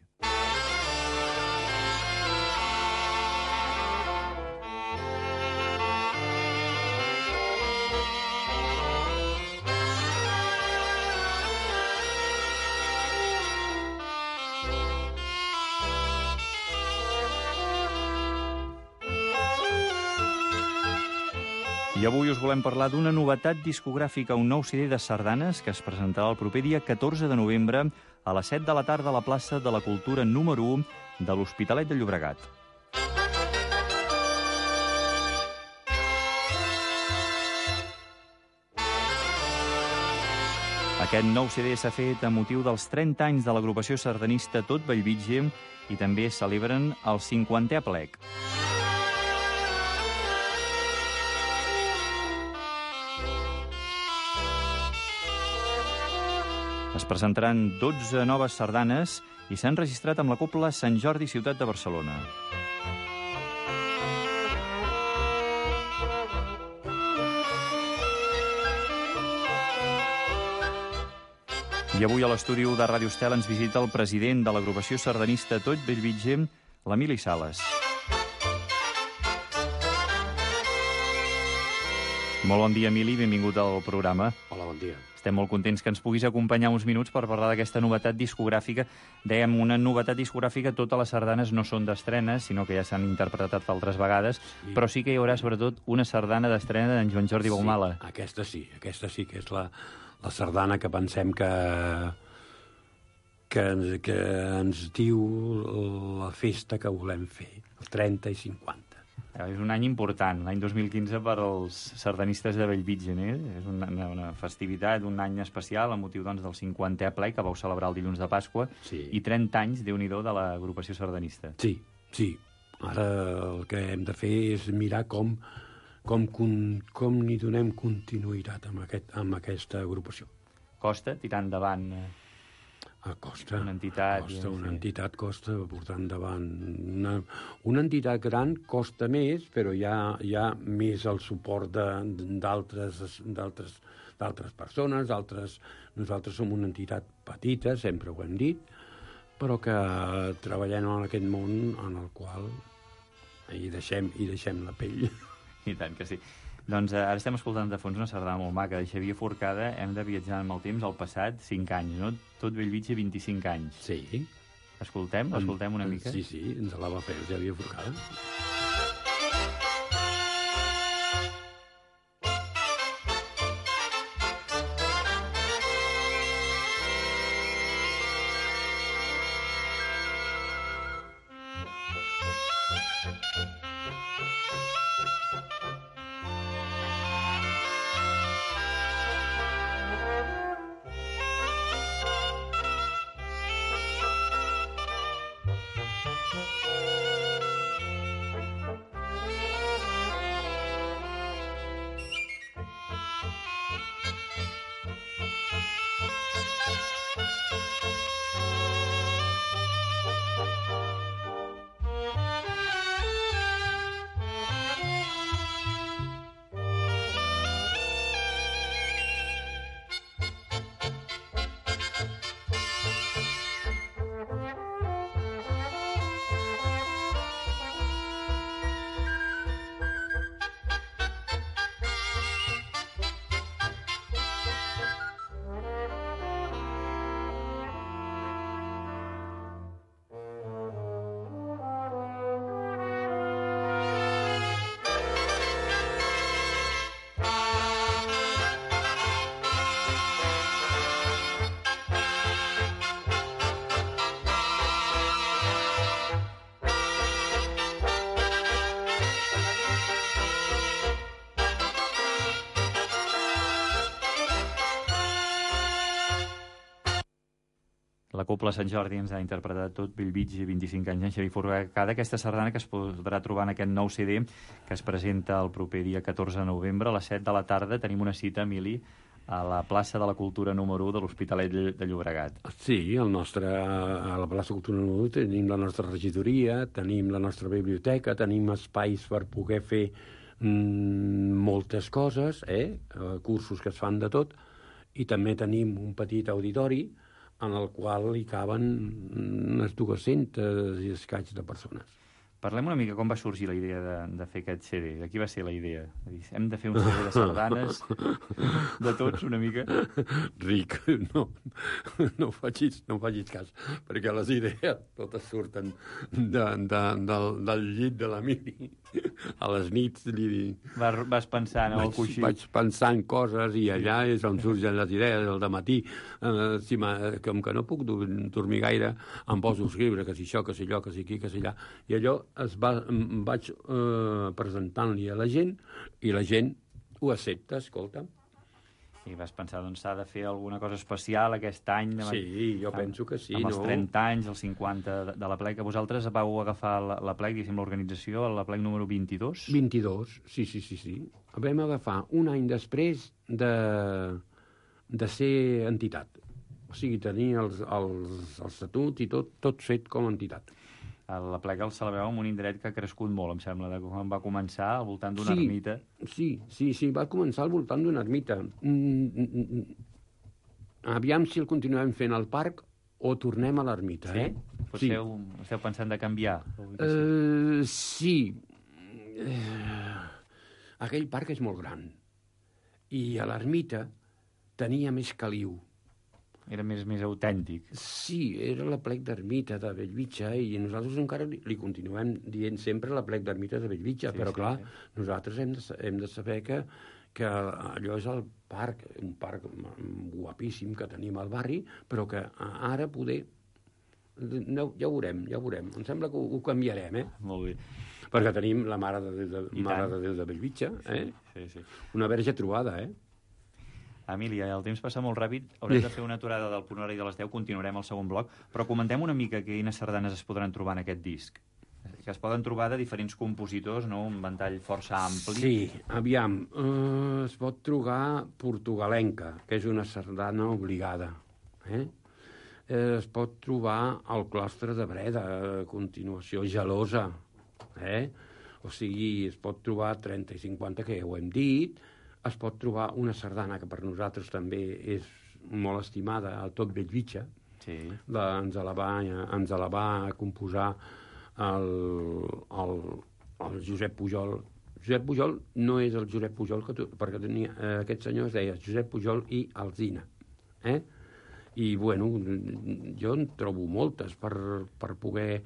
I avui us volem parlar d'una novetat discogràfica, un nou C D de sardanes que es presentarà el proper dia catorze de novembre a les set de la tarda a la plaça de la Cultura número u de l'Hospitalet de Llobregat. Aquest nou C D s'ha fet a motiu dels trenta anys de l'agrupació sardanista Tot Bellvitge i també celebren el cinquantè aplec. Es presentaran dotze noves sardanes i s'han registrat amb la copla Sant Jordi Ciutat de Barcelona. I avui a l'estudi de Ràdio Estel ens visita el president de l'agrupació sardanista Tot Bellvitge, l'Emili Sales. Molt bon dia, Emili, benvingut al programa. Hola, bon dia. Estem molt contents que ens puguis acompanyar uns minuts per parlar d'aquesta novetat discogràfica. Dèiem, una novetat discogràfica, totes les sardanes no són d'estrena, sinó que ja s'han interpretat altres vegades, sí. Però sí que hi haurà, sobretot, una sardana d'estrena d'en Joan Jordi Baumala. Sí, aquesta sí, aquesta sí que és la, la sardana que pensem que, que, que ens diu la festa que volem fer, el trenta i cinquanta. És un any important, l'any dos mil quinze per als sardanistes de Bellvitge, eh? És una, una festivitat, un any especial, amb motiu doncs, del cinquantè aplec que vau celebrar el dilluns de Pasqua, sí. I trenta anys, Déu-n'hi-do, de l'agrupació sardanista. Sí, sí. Ara el que hem de fer és mirar com, com, com, com n'hi donem continuïtat amb, aquest, amb aquesta agrupació. Costa tirar endavant... A costa, una entitat, costa, una entitat costa portar endavant. Una, una entitat gran costa més, però hi ha, hi ha més el suport d'altres persones. Altres, nosaltres som una entitat petita, sempre ho hem dit, però que treballem en aquest món en el qual hi deixem, hi deixem la pell. I tant que sí. Doncs ara estem escoltant de fons una sardana molt maca de Xavier Forcada. Hem de viatjar amb el temps al passat, cinc anys, no? Tot Bellvitge, vint-i-cinc anys. Sí. Escoltem? Escoltem una mica? Sí, sí, ens la va fer Xavier Forcada. La Copla Sant Jordi ens ha interpretat tot Bellvitge, vint-i-cinc anys en Xavier Forcada, aquesta sardana que es podrà trobar en aquest nou C D que es presenta el proper dia catorze de novembre a les set de la tarda. Tenim una cita, Emili, a la plaça de la Cultura número u de l'Hospitalet de Llobregat. Sí, el nostre, a la plaça Cultura número u tenim la nostra regidoria, tenim la nostra biblioteca, tenim espais per poder fer mm, moltes coses, eh? cursos que es fan de tot, i també tenim un petit auditori en el qual hi caben unes dues-centes i escaig de persones. Parlem una mica com va sorgir la idea de, de fer aquest C D. De qui va ser la idea? De dir, hem de fer un C D de sardanes de tots, una mica? Ric, no, no facis, no facis cas, perquè les idees totes surten de, de, del, del llit de l'Emili. A les nits li... Vas, vas pensant en el coixí. Vaig pensant coses i allà és on surgen les idees, el dematí. Eh, si com que no puc dormir gaire, em poso a escriure que si això, que si allò, que si aquí, que si allà. I allò es va, em vaig eh, presentant-li a la gent i la gent ho accepta, escolta. I vas pensar, doncs, s'ha de fer alguna cosa especial aquest any. Sí, jo amb, penso que sí. Amb els no? trenta anys, els cinquanta de, de la plec. Vosaltres vau agafar la, la plec, diguéssim, l'organització, la plec número vint-i-dos? vint-i-dos, sí, sí, sí, sí. Vam agafar un any després de, de ser entitat. O sigui, tenir els, els, els estatuts i tot, tot fet com a entitat. La plec el celebreu en un indret que ha crescut molt, em sembla, de quan va començar, al voltant d'una sí, ermita. Sí, sí, sí, va començar al voltant d'una ermita. Mm, mm, mm. Aviam si el continuem fent al parc o tornem a l'ermita, sí? eh? Potser sí. Esteu pensant de canviar? Uh, sí. Uh, aquell parc és molt gran. I a l'ermita tenia més caliu. Era més, més autèntic. Sí, era la plec d'ermita de Bellvitge i nosaltres encara li, li continuem dient sempre la plec d'ermita de Bellvitge, sí, però sí, clar, sí. nosaltres hem de, hem de saber que, que allò és el parc, un parc guapíssim que tenim al barri, però que ara poder... No, ja ho veurem, ja ho veurem. Em sembla que ho, ho canviarem, eh? Molt bé. Perquè tenim la Mare de Déu de, Mare de, Déu de Bellvitge, eh? Sí, sí, sí. Una verge trobada, eh? Emília, el temps passa molt ràpid, haurem de fer una aturada del punt horari de les deu, continuarem el segon bloc, però comentem una mica quines sardanes es podran trobar en aquest disc. Que es poden trobar de diferents compositors, no? Un ventall força ampli. Sí, aviam, uh, es pot trobar portugalenca, que és una sardana obligada. Eh? Eh, es pot trobar el Claustre de Breda, a continuació Gelosa. Eh? O sigui, es pot trobar trenta i cinquanta, que ja ho hem dit. Es pot trobar una sardana que per nosaltres també és molt estimada, el Tot Bellvitge. Sí. La, ens, la va, ens la va composar el, el, el Josep Pujol. Josep Pujol no és el Josep Pujol, que tu, perquè tenia, eh, aquest senyor es deia Josep Pujol i Alzina. Eh? I, bueno, jo en trobo moltes per, per poder...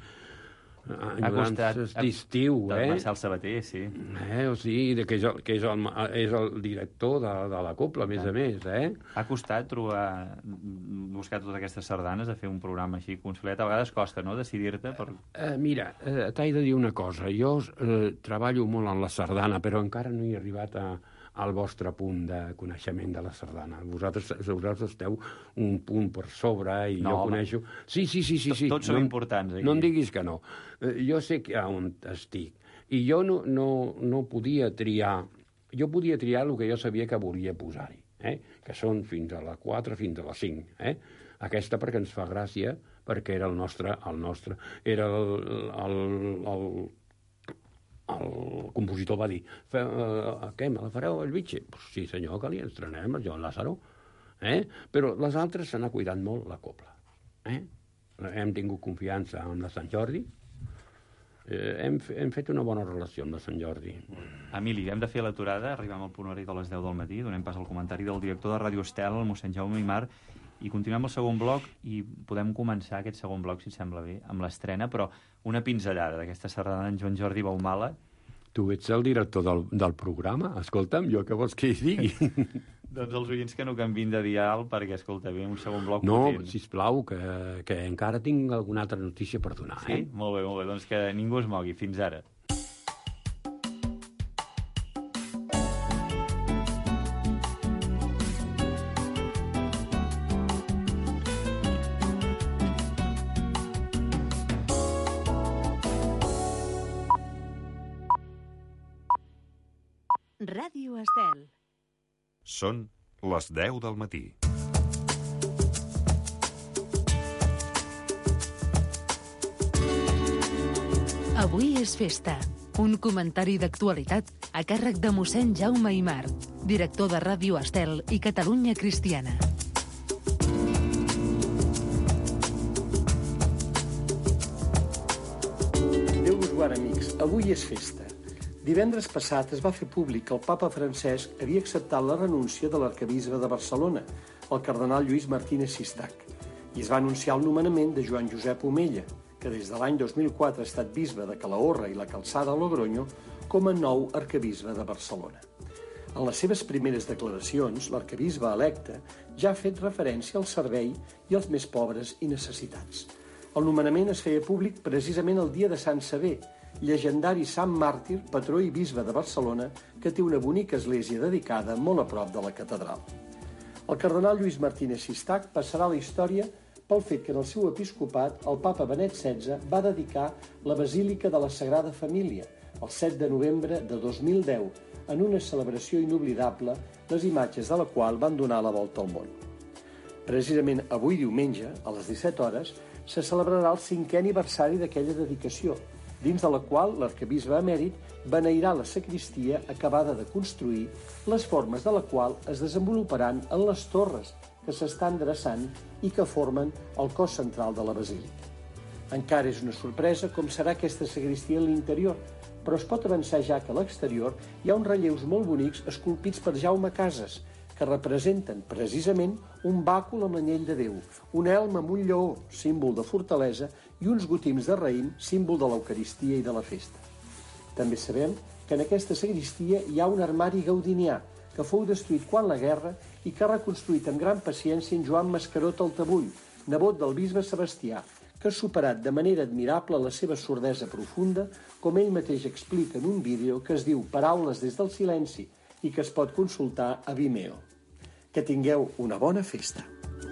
Ha costat d'estiu, eh? Marcel Sabater, sí. Eh? O sigui, que és el, que és el, és el director de, de la Copla, a més a més, eh? Ha costat trobar, buscar totes aquestes sardanes, a fer un programa així consolat. A vegades costa, no?, decidir-te per... Eh, mira, eh, t'he de dir una cosa. Jo eh, treballo molt en la sardana, però encara no he arribat a, al vostre punt de coneixement de la sardana. Vosaltres, vosaltres esteu un punt per sobre i no, jo coneixo... Sí, sí, sí, sí, sí. Tots som no, importants, aquí. No em diguis que no. Eh, jo sé que on estic. I jo no, no, no podia triar... Jo podia triar el que jo sabia que volia posar-hi, eh? Que són fins a la quatre, fins a la cinc. Eh? Aquesta perquè ens fa gràcia, perquè era el nostre... El nostre era el... el, el el compositor va dir, uh, què, me la fareu al Bellvitge? Pues sí, senyor, que li estrenem el Joan Lázaro. Eh? Però les altres se n'ha cuidat molt la Copla. Eh? Hem tingut confiança amb la Sant Jordi. Eh, hem, hem fet una bona relació amb la Sant Jordi. Emili, hem de fer l'aturada, arribem al punt horari de les deu del matí, donem pas al comentari del director de Ràdio Estel, el mossèn Jaume Aymar, i continuem el segon bloc i podem començar aquest segon bloc, si et sembla bé, amb l'estrena, però una pinzellada d'aquesta sardana d'en Joan Jordi Baumala. Tu ets el director del, del programa? Escolta'm, jo què vols que hi digui? Doncs els oients que no canvin de dial, perquè, escolta, ve un segon bloc no, potent. No, sisplau, que, que encara tinc alguna altra notícia per donar. Sí? Eh? Molt bé, molt bé. Doncs que ningú es mogui. Fins ara. Ràdio Estel. Són les deu del matí. Avui és festa. Un comentari d'actualitat a càrrec de mossèn Jaume Aimar, director de Ràdio Estel i Catalunya Cristiana. Déu us guard, amics. Avui és festa. Divendres passat es va fer públic que el papa Francesc havia acceptat la renúncia de l'arquebisbe de Barcelona, el cardenal Lluís Martínez Sistac, i es va anunciar el nomenament de Joan Josep Omella, que des de l'any dos mil quatre ha estat bisbe de Calahorra i la Calçada a Logronyo, com a nou arquebisbe de Barcelona. En les seves primeres declaracions, l'arquebisbe electe ja ha fet referència al servei i als més pobres i necessitats. El nomenament es feia públic precisament el dia de Sant Sever, llegendari sant màrtir, patró i bisbe de Barcelona, que té una bonica església dedicada molt a prop de la catedral. El cardenal Lluís Martínez Sistac passarà a la història pel fet que en el seu episcopat el papa Benet setze va dedicar la Basílica de la Sagrada Família, el set de novembre de dos mil deu, en una celebració inoblidable, les imatges de la qual van donar la volta al món. Precisament avui diumenge, a les disset hores, se celebrarà el cinquè aniversari d'aquella dedicació, dins de la qual l'arquebisbe emèrit beneirà la sagristia acabada de construir, les formes de la qual es desenvoluparan en les torres que s'estan dreçant i que formen el cos central de la basílica. Encara és una sorpresa com serà aquesta sagristia en l'interior, però es pot avançar ja que a l'exterior hi ha uns relleus molt bonics esculpits per Jaume Casas, que representen precisament un bàcul amb l'anyell de Déu, un elm amb un lleó, símbol de fortalesa, i uns gotims de raïm, símbol de l'Eucaristia i de la festa. També sabem que en aquesta sagristia hi ha un armari gaudinià, que fou destruït quan la guerra i que ha reconstruït amb gran paciència en Joan Mascaró Taltabull, nebot del bisbe Sebastià, que ha superat de manera admirable la seva sordesa profunda, com ell mateix explica en un vídeo que es diu Paraules des del silenci i que es pot consultar a Vimeo. Que tingueu una bona festa.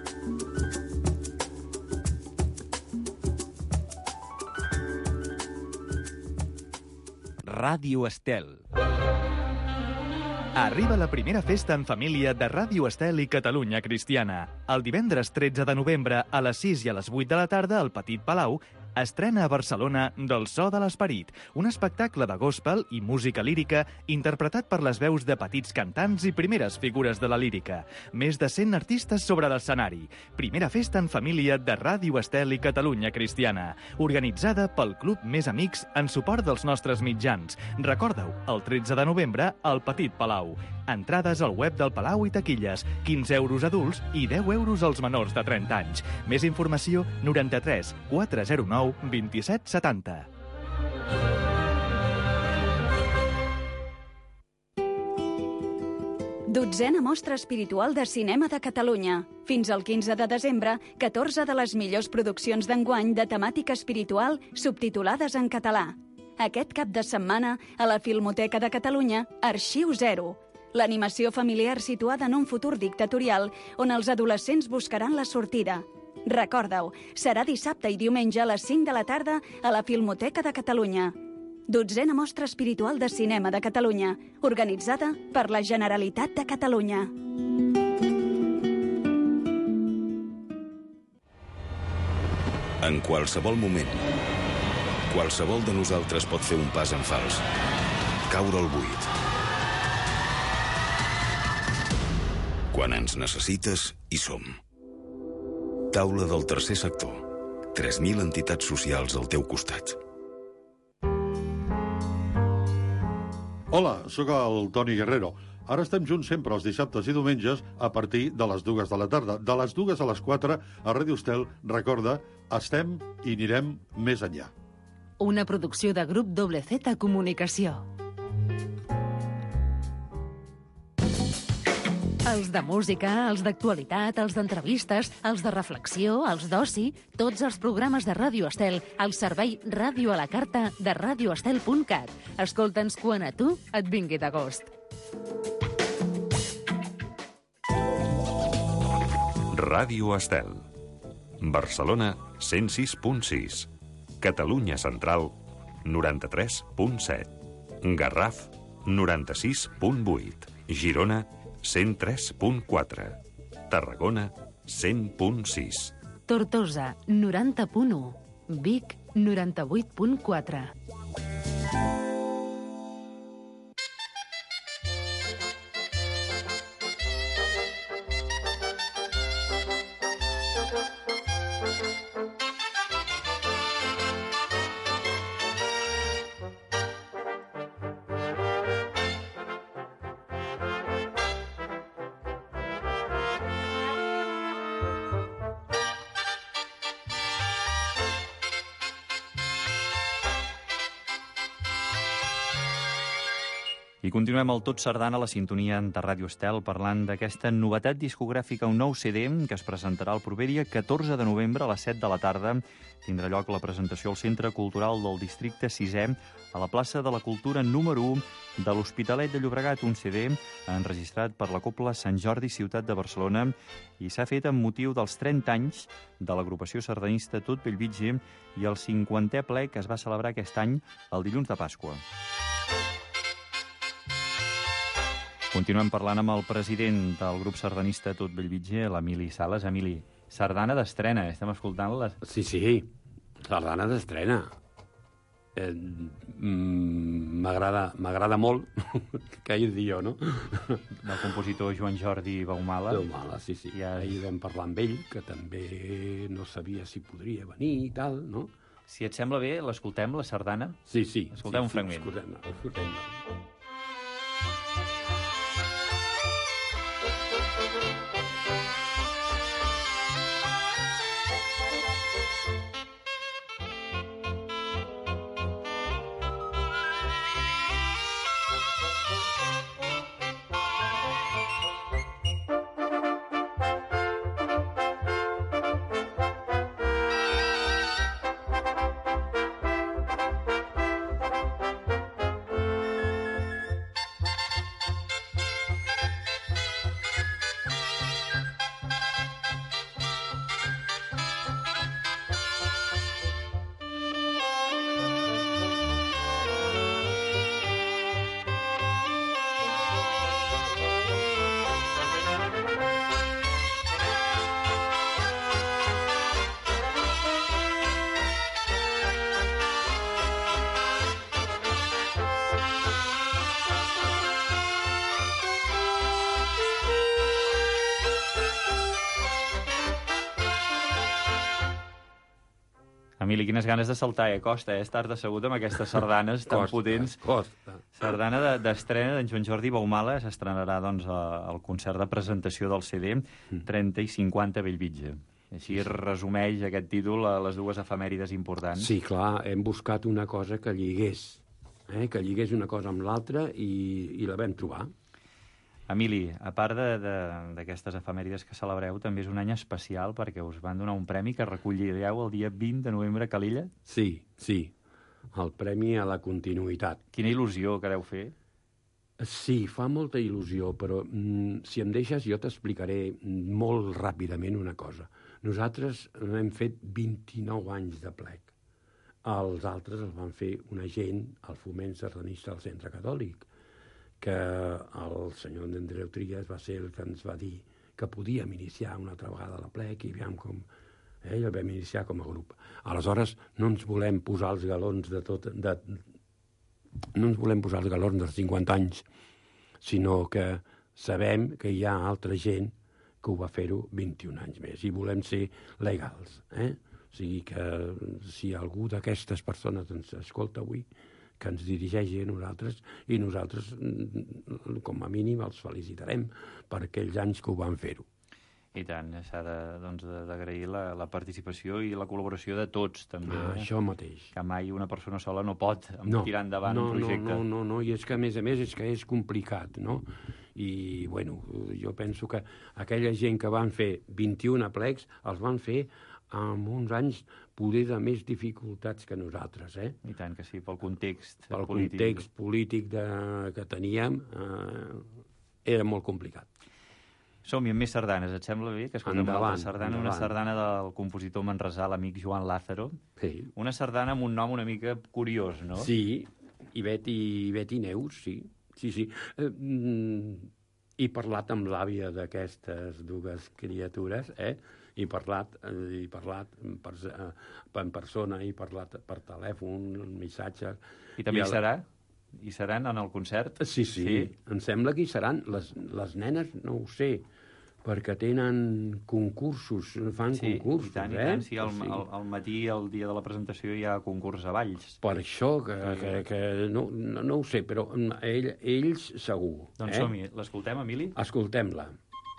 Ràdio Estel. Arriba la primera festa en família de Ràdio Estel i Catalunya Cristiana. El divendres tretze de novembre a les sis i a les vuit de la tarda al Petit Palau estrena a Barcelona Del so de l'esperit, un espectacle de gospel i música lírica interpretat per les veus de petits cantants i primeres figures de la lírica. Més de cent artistes sobre l'escenari. Primera festa en família de Ràdio Estel i Catalunya Cristiana, organitzada pel Club Més Amics en suport dels nostres mitjans. Recorda-ho, el tretze de novembre al Petit Palau. Entrades al web del Palau i taquilles, quinze euros adults i deu euros als menors de trenta anys. Més informació, noranta-tres quatre zero nou vint-i-set setanta. Dotzena mostra espiritual de cinema de Catalunya. Fins al quinze de desembre, catorze de les millors produccions d'enguany de temàtica espiritual subtitulades en català. Aquest cap de setmana, a la Filmoteca de Catalunya, Arxiu Zero. L'animació familiar situada en un futur dictatorial on els adolescents buscaran la sortida. Recorda-ho, serà dissabte i diumenge a les cinc de la tarda a la Filmoteca de Catalunya. Dotzena mostra espiritual de cinema de Catalunya, organitzada per la Generalitat de Catalunya. En qualsevol moment, qualsevol de nosaltres pot fer un pas en fals, caure al buit. Quan ens necessites, hi som. Taula del tercer sector. tres mil entitats socials al teu costat. Hola, sóc el Toni Guerrero. Ara estem junts sempre els dissabtes i diumenges a partir de les dues de la tarda. De les dues a les quatre a Ràdio Estel, recorda, estem i anirem més enllà. Una producció de Grup Doble Z Comunicació. Els de música, els d'actualitat, els d'entrevistes, els de reflexió, els d'oci, tots els programes de Ràdio Estel al servei Ràdio a la Carta de radio estel punt cat. Escolta'ns quan a tu et vingui de gust. Ràdio Estel. Barcelona, cent sis punt sis. Catalunya Central, noranta-tres punt set. Garraf, noranta-sis punt vuit. Girona, cent tres punt quatre. Tarragona, cent punt sis. Tortosa, noranta punt u. Vic, noranta-vuit punt quatre. I continuem el Tot Sardana a la sintonia de Ràdio Estel parlant d'aquesta novetat discogràfica, un nou C D que es presentarà el proper dia catorze de novembre a les set de la tarda. Tindrà lloc la presentació al Centre Cultural del Districte sisè a la plaça de la Cultura número u de l'Hospitalet de Llobregat, un C D enregistrat per la Cobla Sant Jordi Ciutat de Barcelona i s'ha fet amb motiu dels trenta anys de l'agrupació sardanista Tot Bellvitge i el cinquantè ple que es va celebrar aquest any el dilluns de Pasqua. Continuem parlant amb el president del grup sardanista Tot Bellvitge, l'Emili Sales. Emili, sardana d'estrena, estem escoltant les... Sí, sí, sardana d'estrena. Eh, m'agrada m'agrada molt, que he de dir jo, no? Del compositor Joan Jordi Baumala. Baumala, sí, sí. Ja... Ahir vam parlar amb ell, que també no sabia si podria venir i tal, no? Si et sembla bé, l'escoltem, la sardana? Sí, sí. Escoltem sí, un fragment. Sí, escoltem, escoltem. Emili, quines ganes de saltar, eh? Costa, eh? Estar assegut amb aquestes sardanes tan costa, potents. Costa. Sardana d'estrena d'en Joan Jordi Baumala s'estrenarà doncs, al concert de presentació del C D trenta i cinquanta Bellvitge. Així sí, sí. Resumeix aquest títol a les dues efemèrides importants. Sí, clar, hem buscat una cosa que lligués, eh? que lligués una cosa amb l'altra i, i la vam trobar. Emili, a part d'aquestes efemèrides que celebreu, també és un any especial perquè us van donar un premi que recollireu el dia vint de novembre a Calella? Sí, sí, el premi a la continuïtat. Quina il·lusió que deu fer? Sí, fa molta il·lusió, però mm, si em deixes jo t'explicaré molt ràpidament una cosa. Nosaltres hem fet vint-i-nou anys de plec. Els altres els van fer una gent, el Foment Sardanista del Centre Catòlic, que el senyor Andreu Trias va ser el que ens va dir que podíem iniciar una altra vegada la plec i aviam com... Eh, el vam iniciar com a grup. Aleshores, no ens volem posar els galons de tot... De, no ens volem posar els galons dels cinquanta anys, sinó que sabem que hi ha altra gent que ho va fer-ho vint-i-un anys més i volem ser legals. Eh? O sigui que si algú d'aquestes persones ens escolta avui, que ens dirigeixi a nosaltres i nosaltres, com a mínim, els felicitarem per aquells anys que ho van fer-ho. I tant, s'ha d'agrair doncs, la, la participació i la col·laboració de tots, també. Ah, això mateix. Que mai una persona sola no pot no, tirar endavant no, un projecte. No, no, no, i és que, a més a més, és que és complicat, no? I, bueno, jo penso que aquella gent que van fer vint-i-un aplecs els van fer amb uns anys poder de més dificultats que nosaltres, eh? I tant que sí, pel context pel polític. Pel context polític de, que teníem, eh, era molt complicat. Som-hi amb més sardanes, et sembla bé? Que escoltem endavant, una sardana, endavant. Una sardana del compositor manresà, l'amic Joan Lázaro. Sí. Una sardana amb un nom una mica curiós, no? Sí, i Beti, Beti Neus, sí. sí, sí. Eh, he parlat amb l'àvia d'aquestes dues criatures, eh? He parlat, he parlat per, en persona, he parlat per telèfon, missatges... I també hi serà? Hi seran en el concert? Sí, sí, sí. Em sembla que hi seran. Les, les nenes no ho sé, perquè tenen concursos, fan sí, concursos, i tant, eh? I tant, sí, al, al, al matí, el dia de la presentació, hi ha concurs a Valls. Per això, que, sí. que, que no, no, no ho sé, però ell, ells segur. Doncs eh? som-hi. L'escoltem, Emili? Escoltem-la.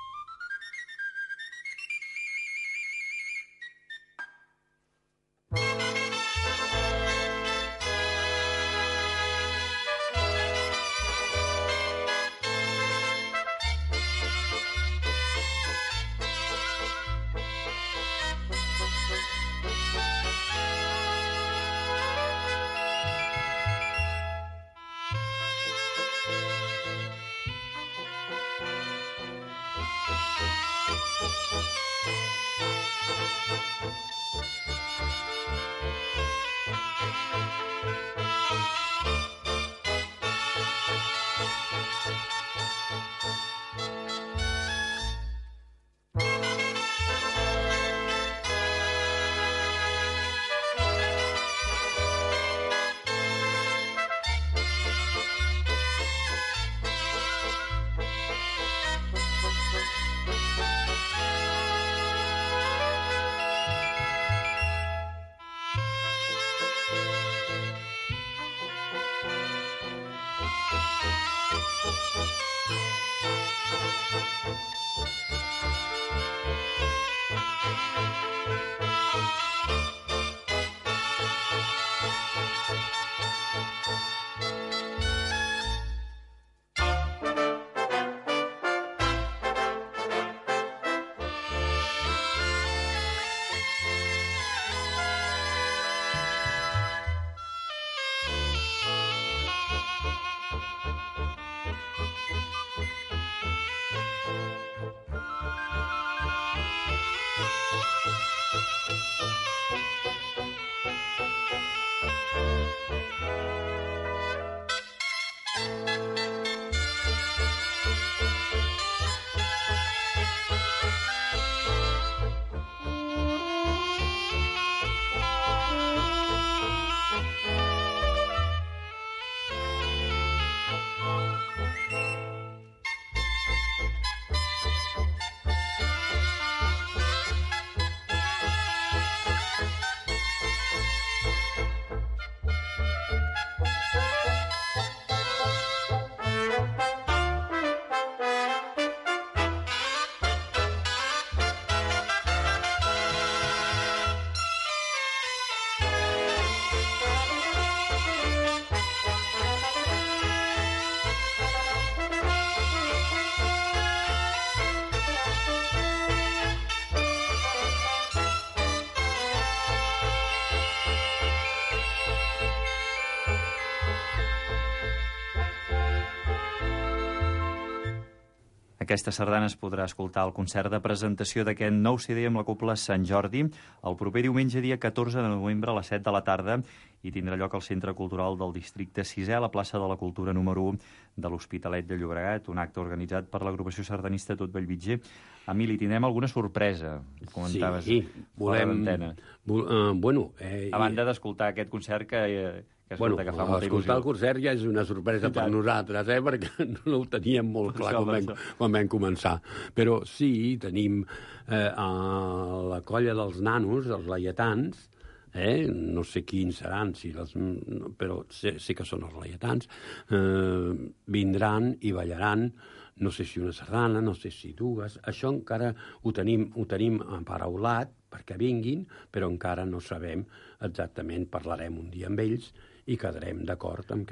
Aquesta sardana es podrà escoltar al concert de presentació d'aquest nou C D amb la Cobla Sant Jordi el proper diumenge, dia catorze de novembre, a les set de la tarda, i tindrà lloc al Centre Cultural del Districte sisè, a la plaça de la Cultura número u de l'Hospitalet de Llobregat, un acte organitzat per l'agrupació sardanista Tot Bellvitge. Emili, tindrem alguna sorpresa, comentaves, sí, fora volem... d'antena. Uh, bueno, eh, a banda d'escoltar aquest concert que... Eh, que bueno, que fa molta escoltar il·lusió. El concert ja és una sorpresa per nosaltres, eh? Perquè no ho teníem molt clar quan vam, quan vam començar. Però sí, tenim eh, a la colla dels nanos, els laietans, eh? No sé quins seran, si les, però sé, sé que són els laietans, eh, vindran i ballaran, no sé si una sardana, no sé si dues. Això encara ho tenim, ho tenim emparaulat perquè vinguin, però encara no sabem exactament, parlarem un dia amb ells i quedarem d'acord amb que,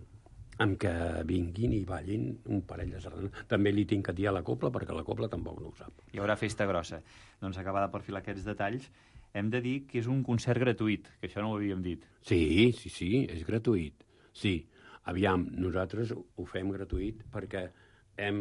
amb que vinguin i ballin un parell de sardanes. També li tinc que dir a la Cobla, perquè la Cobla tampoc no ho sap. Hi haurà festa grossa. Doncs acabada per filar aquests detalls, hem de dir que és un concert gratuït, que això no ho havíem dit. Sí, sí, sí, és gratuït. Sí, aviam, nosaltres ho fem gratuït perquè hem...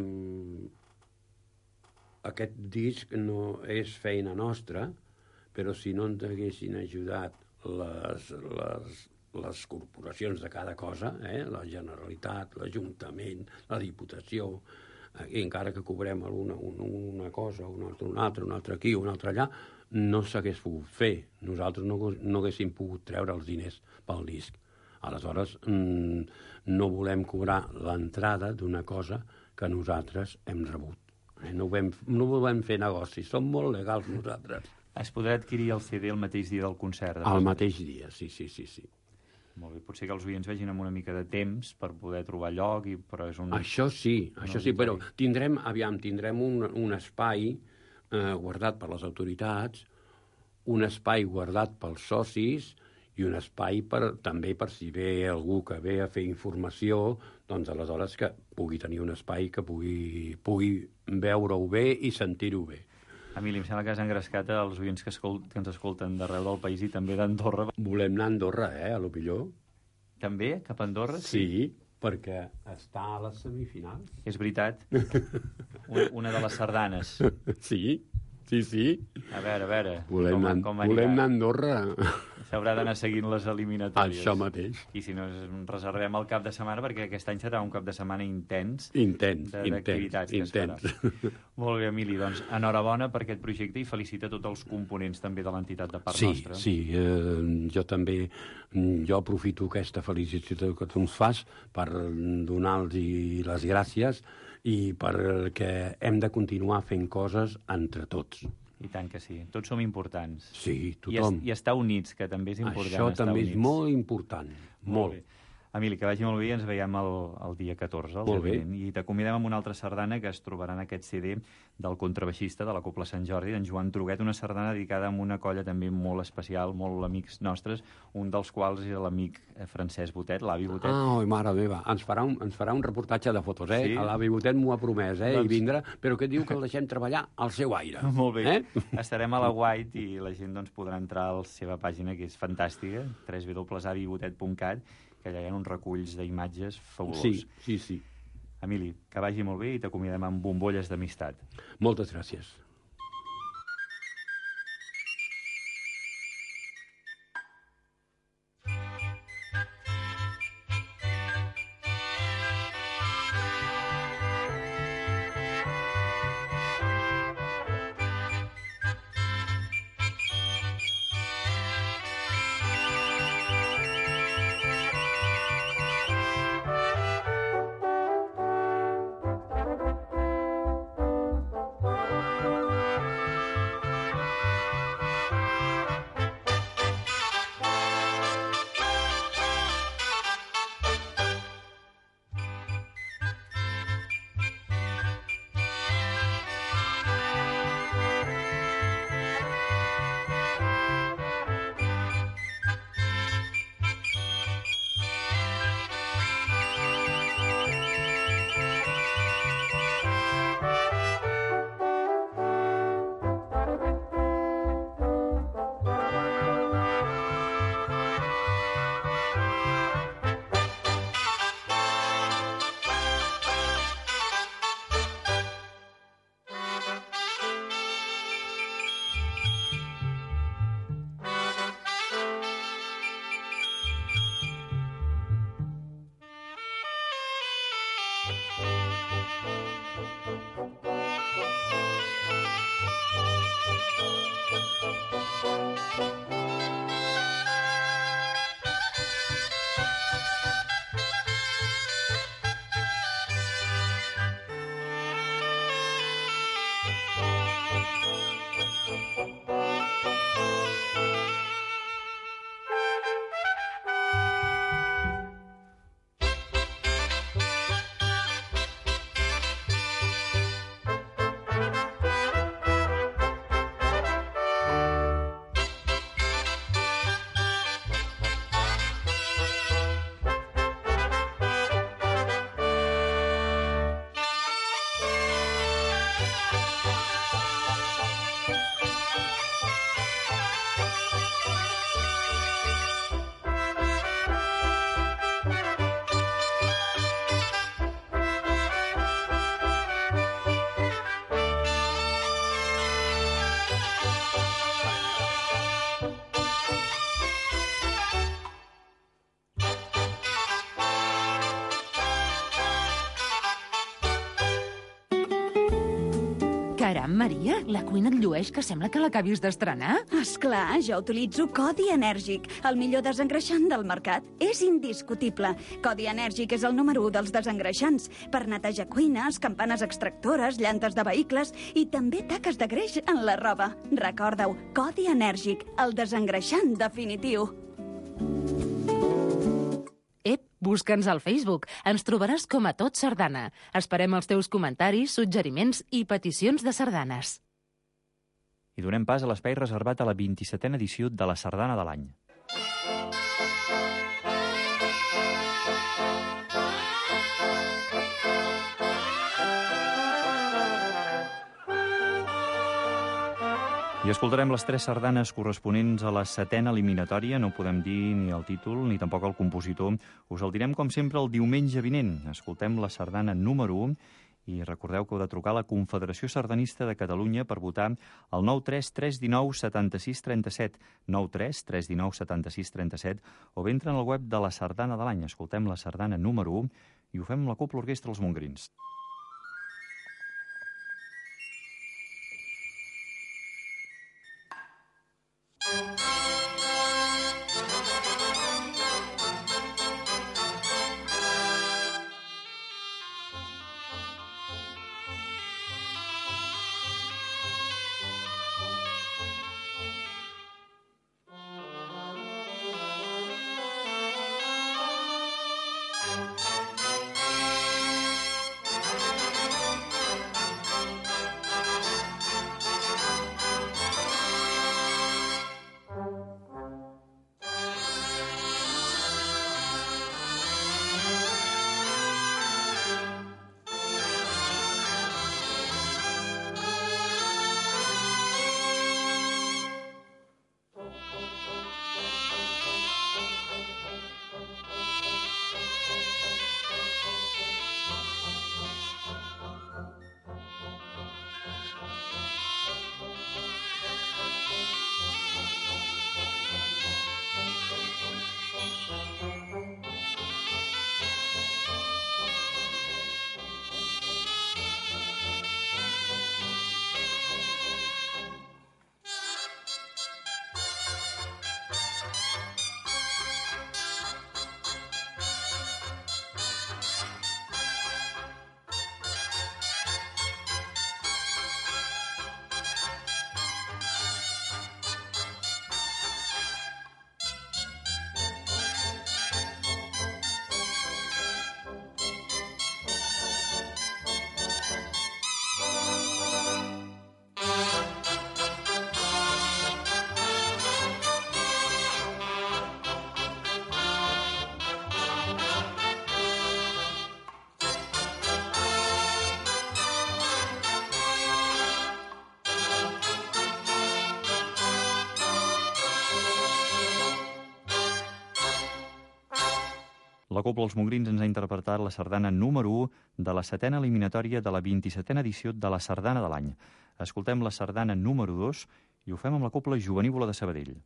aquest disc no és feina nostra, però si no ens haguessin ajudat les, les, les corporacions de cada cosa, eh? La Generalitat, l'Ajuntament, la Diputació, eh? I encara que cobrem alguna, una, una cosa, una altra, una altra, una altra aquí, una altra allà, no s'hagués pogut fer. Nosaltres no, no haguéssim pogut treure els diners pel disc. Aleshores, mmm, no volem cobrar l'entrada d'una cosa que nosaltres hem rebut. Eh? No, volem, no volem fer negoci, som molt legals nosaltres. Es podrà adquirir el C D el mateix dia del concert? El mateix dia, sí, sí, sí, sí. Molt bé, potser que els oients vegin amb una mica de temps per poder trobar lloc, i, però és un... Això sí, això sí, però tindrem, aviam, tindrem un, un espai eh, guardat per les autoritats, un espai guardat pels socis i un espai per, també per si ve algú que ve a fer informació, doncs aleshores que pugui tenir un espai que pugui, pugui veure-ho bé i sentir-ho bé. Emili, em sembla que has engrescat els oients que, escolt, que ens escolten d'arreu del país i també d'Andorra. Volem anar a Andorra, eh, a lo millor. També? Cap a Andorra? Sí, sí, perquè està a les semifinals. És veritat. Una de les sardanes. Sí, sí, sí. A veure, a veure. Volem, com, anar, com volem anar a Andorra. S'haurà d'anar seguint les eliminatòries. Això mateix. I si no, reservem el cap de setmana, perquè aquest any serà un cap de setmana intens. Intens, d'activitats intens, intens. Molt bé, Emili, doncs enhorabona per aquest projecte i felicita tots els components també de l'entitat de part sí, nostra. Sí, sí, eh, jo també, jo aprofito aquesta felicitació que tu ens fas per donar-los les gràcies i perquè hem de continuar fent coses entre tots. I tant que sí. Tots som importants. Sí, tothom. I, I estar units, que també és important. Això també units. És molt important. Molt. molt bé. Emili, que vagi molt bé i ens veiem el, el dia catorze. El molt bé. I t'acomiadem amb una altra sardana que es trobarà en aquest C D del contrabaixista de la Cobla Sant Jordi, d'en Joan Truguet, una sardana dedicada a una colla també molt especial, molt amics nostres, un dels quals és l'amic Francesc Botet, l'avi Botet. Ah, oi, mare meva, ens farà un, ens farà un reportatge de fotos, eh? Sí? L'avi Botet m'ho ha promès, eh? Doncs... I vindrà, però que diu que el deixem treballar al seu aire. Molt bé. Eh? Estarem a la White i la gent doncs, podrà entrar a la seva pàgina, que és fantàstica, w w w punt avi botet punt cat, que allà hi ha uns reculls d'imatges fabulosos. Sí, sí, sí. Emili, que vagi molt bé i t'acomiadem amb bombolles d'amistat. Moltes gràcies. Caram, Maria, la cuina et llueix que sembla que l'acabis d'estrenar. Esclar, jo utilitzo Codi Enèrgic, el millor desengreixant del mercat. És indiscutible. Codi Enèrgic és el número u dels desengreixants per netejar cuines, campanes extractores, llantes de vehicles i també taques de greix en la roba. Recorda-ho, Codi Enèrgic, el desengreixant definitiu. Ep, busca'ns al Facebook. Ens trobaràs com a Tot Sardana. Esperem els teus comentaris, suggeriments i peticions de sardanes. I donem pas a l'espai reservat a la vint-i-setena edició de la Sardana de l'any. I escoltarem les tres sardanes corresponents a la setena eliminatòria. No podem dir ni el títol ni tampoc el compositor. Us el direm, com sempre, el diumenge vinent. Escoltem la sardana número u i recordeu que heu de trucar a la Confederació Sardanista de Catalunya per votar al nou tres tres un nou set sis tres set, nou tres tres un nou set sis tres set, o bé entren al web de la Sardana de l'any. Escoltem la sardana número u i ho fem amb la Cobla Orquestra Els Montgrins. La Cobla Els Montgrins ens ha interpretat la sardana número u de la setena eliminatòria de la vint-i-setena edició de la Sardana de l'any. Escoltem la sardana número dos i ho fem amb la Cobla Jovenívola de Sabadell.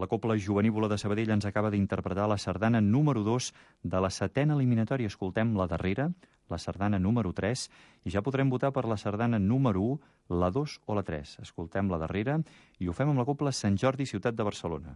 La Cobla Jovenívola de Sabadell ens acaba d'interpretar la sardana número dos de la setena eliminatòria. Escoltem la darrera, la sardana número tres, i ja podrem votar per la sardana número u, la dos o la tres. Escoltem la darrera i ho fem amb la Cobla Sant Jordi, ciutat de Barcelona.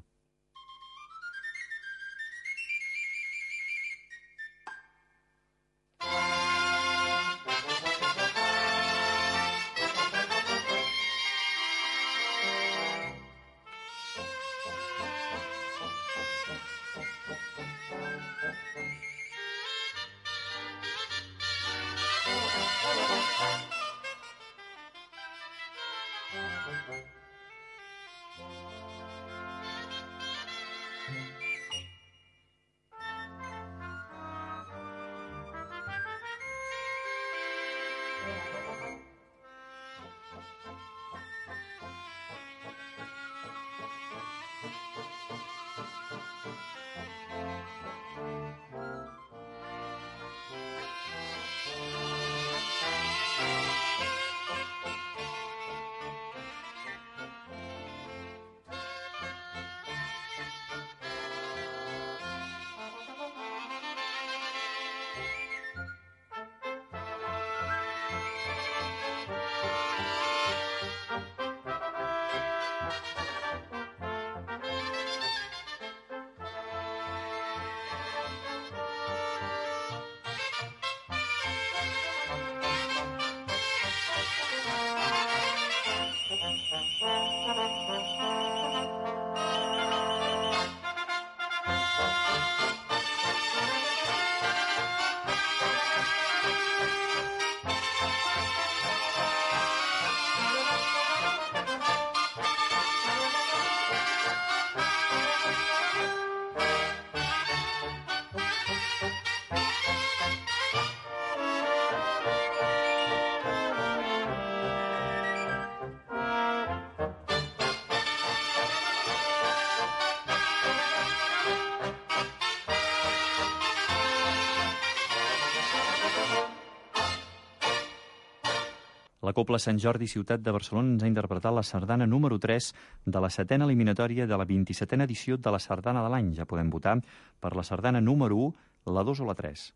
La Cobla Sant Jordi, ciutat de Barcelona, ens ha interpretat la sardana número tres de la setena eliminatòria de la vint-i-setena edició de la Sardana de l'any. Ja podem votar per la sardana número u, la dos o la tres.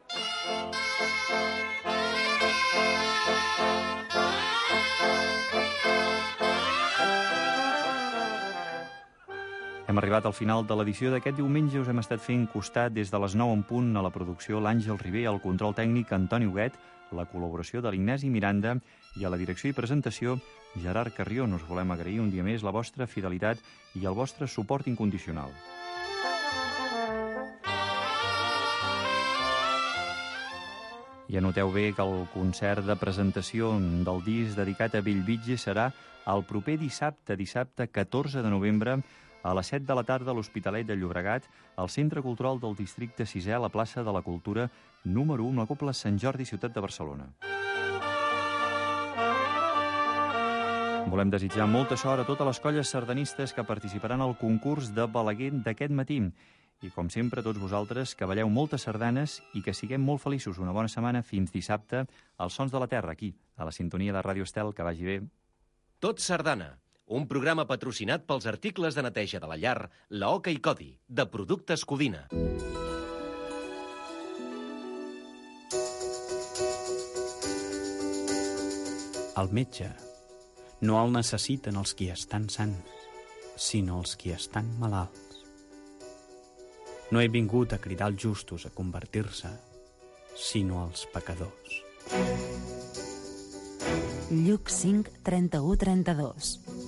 Hem arribat al final de l'edició d'aquest diumenge. Us hem estat fent costat des de les nou en punt a la producció l'Àngel Ribé, al control tècnic Antoni Huguet, la col·laboració de l'Ignasi Miranda i a la direcció i presentació Gerard Carrió. Us volem agrair un dia més la vostra fidelitat i el vostre suport incondicional. I anoteu bé que el concert de presentació del disc dedicat a Bellvitge serà el proper dissabte, dissabte catorze de novembre, a les set de la tarda a l'Hospitalet de Llobregat, al Centre Cultural del Districte sisè, a la plaça de la Cultura número u, amb la Cobla Sant Jordi, ciutat de Barcelona. Volem desitjar molta sort a totes les colles sardanistes que participaran al concurs de Balaguer d'aquest matí. I, com sempre, tots vosaltres, que balleu moltes sardanes i que siguem molt feliços. Una bona setmana fins dissabte als Sons de la Terra, aquí, a la sintonia de Ràdio Estel. Que vagi bé. Tot Sardana, un programa patrocinat pels articles de neteja de la llar, la Oca i Codi, de Productes Codina. El metge no el necessiten els qui estan sants, sinó els qui estan malalts. No he vingut a cridar els justos a convertir-se, sinó als pecadors. Lluc cinc, trenta-u, trenta-dos.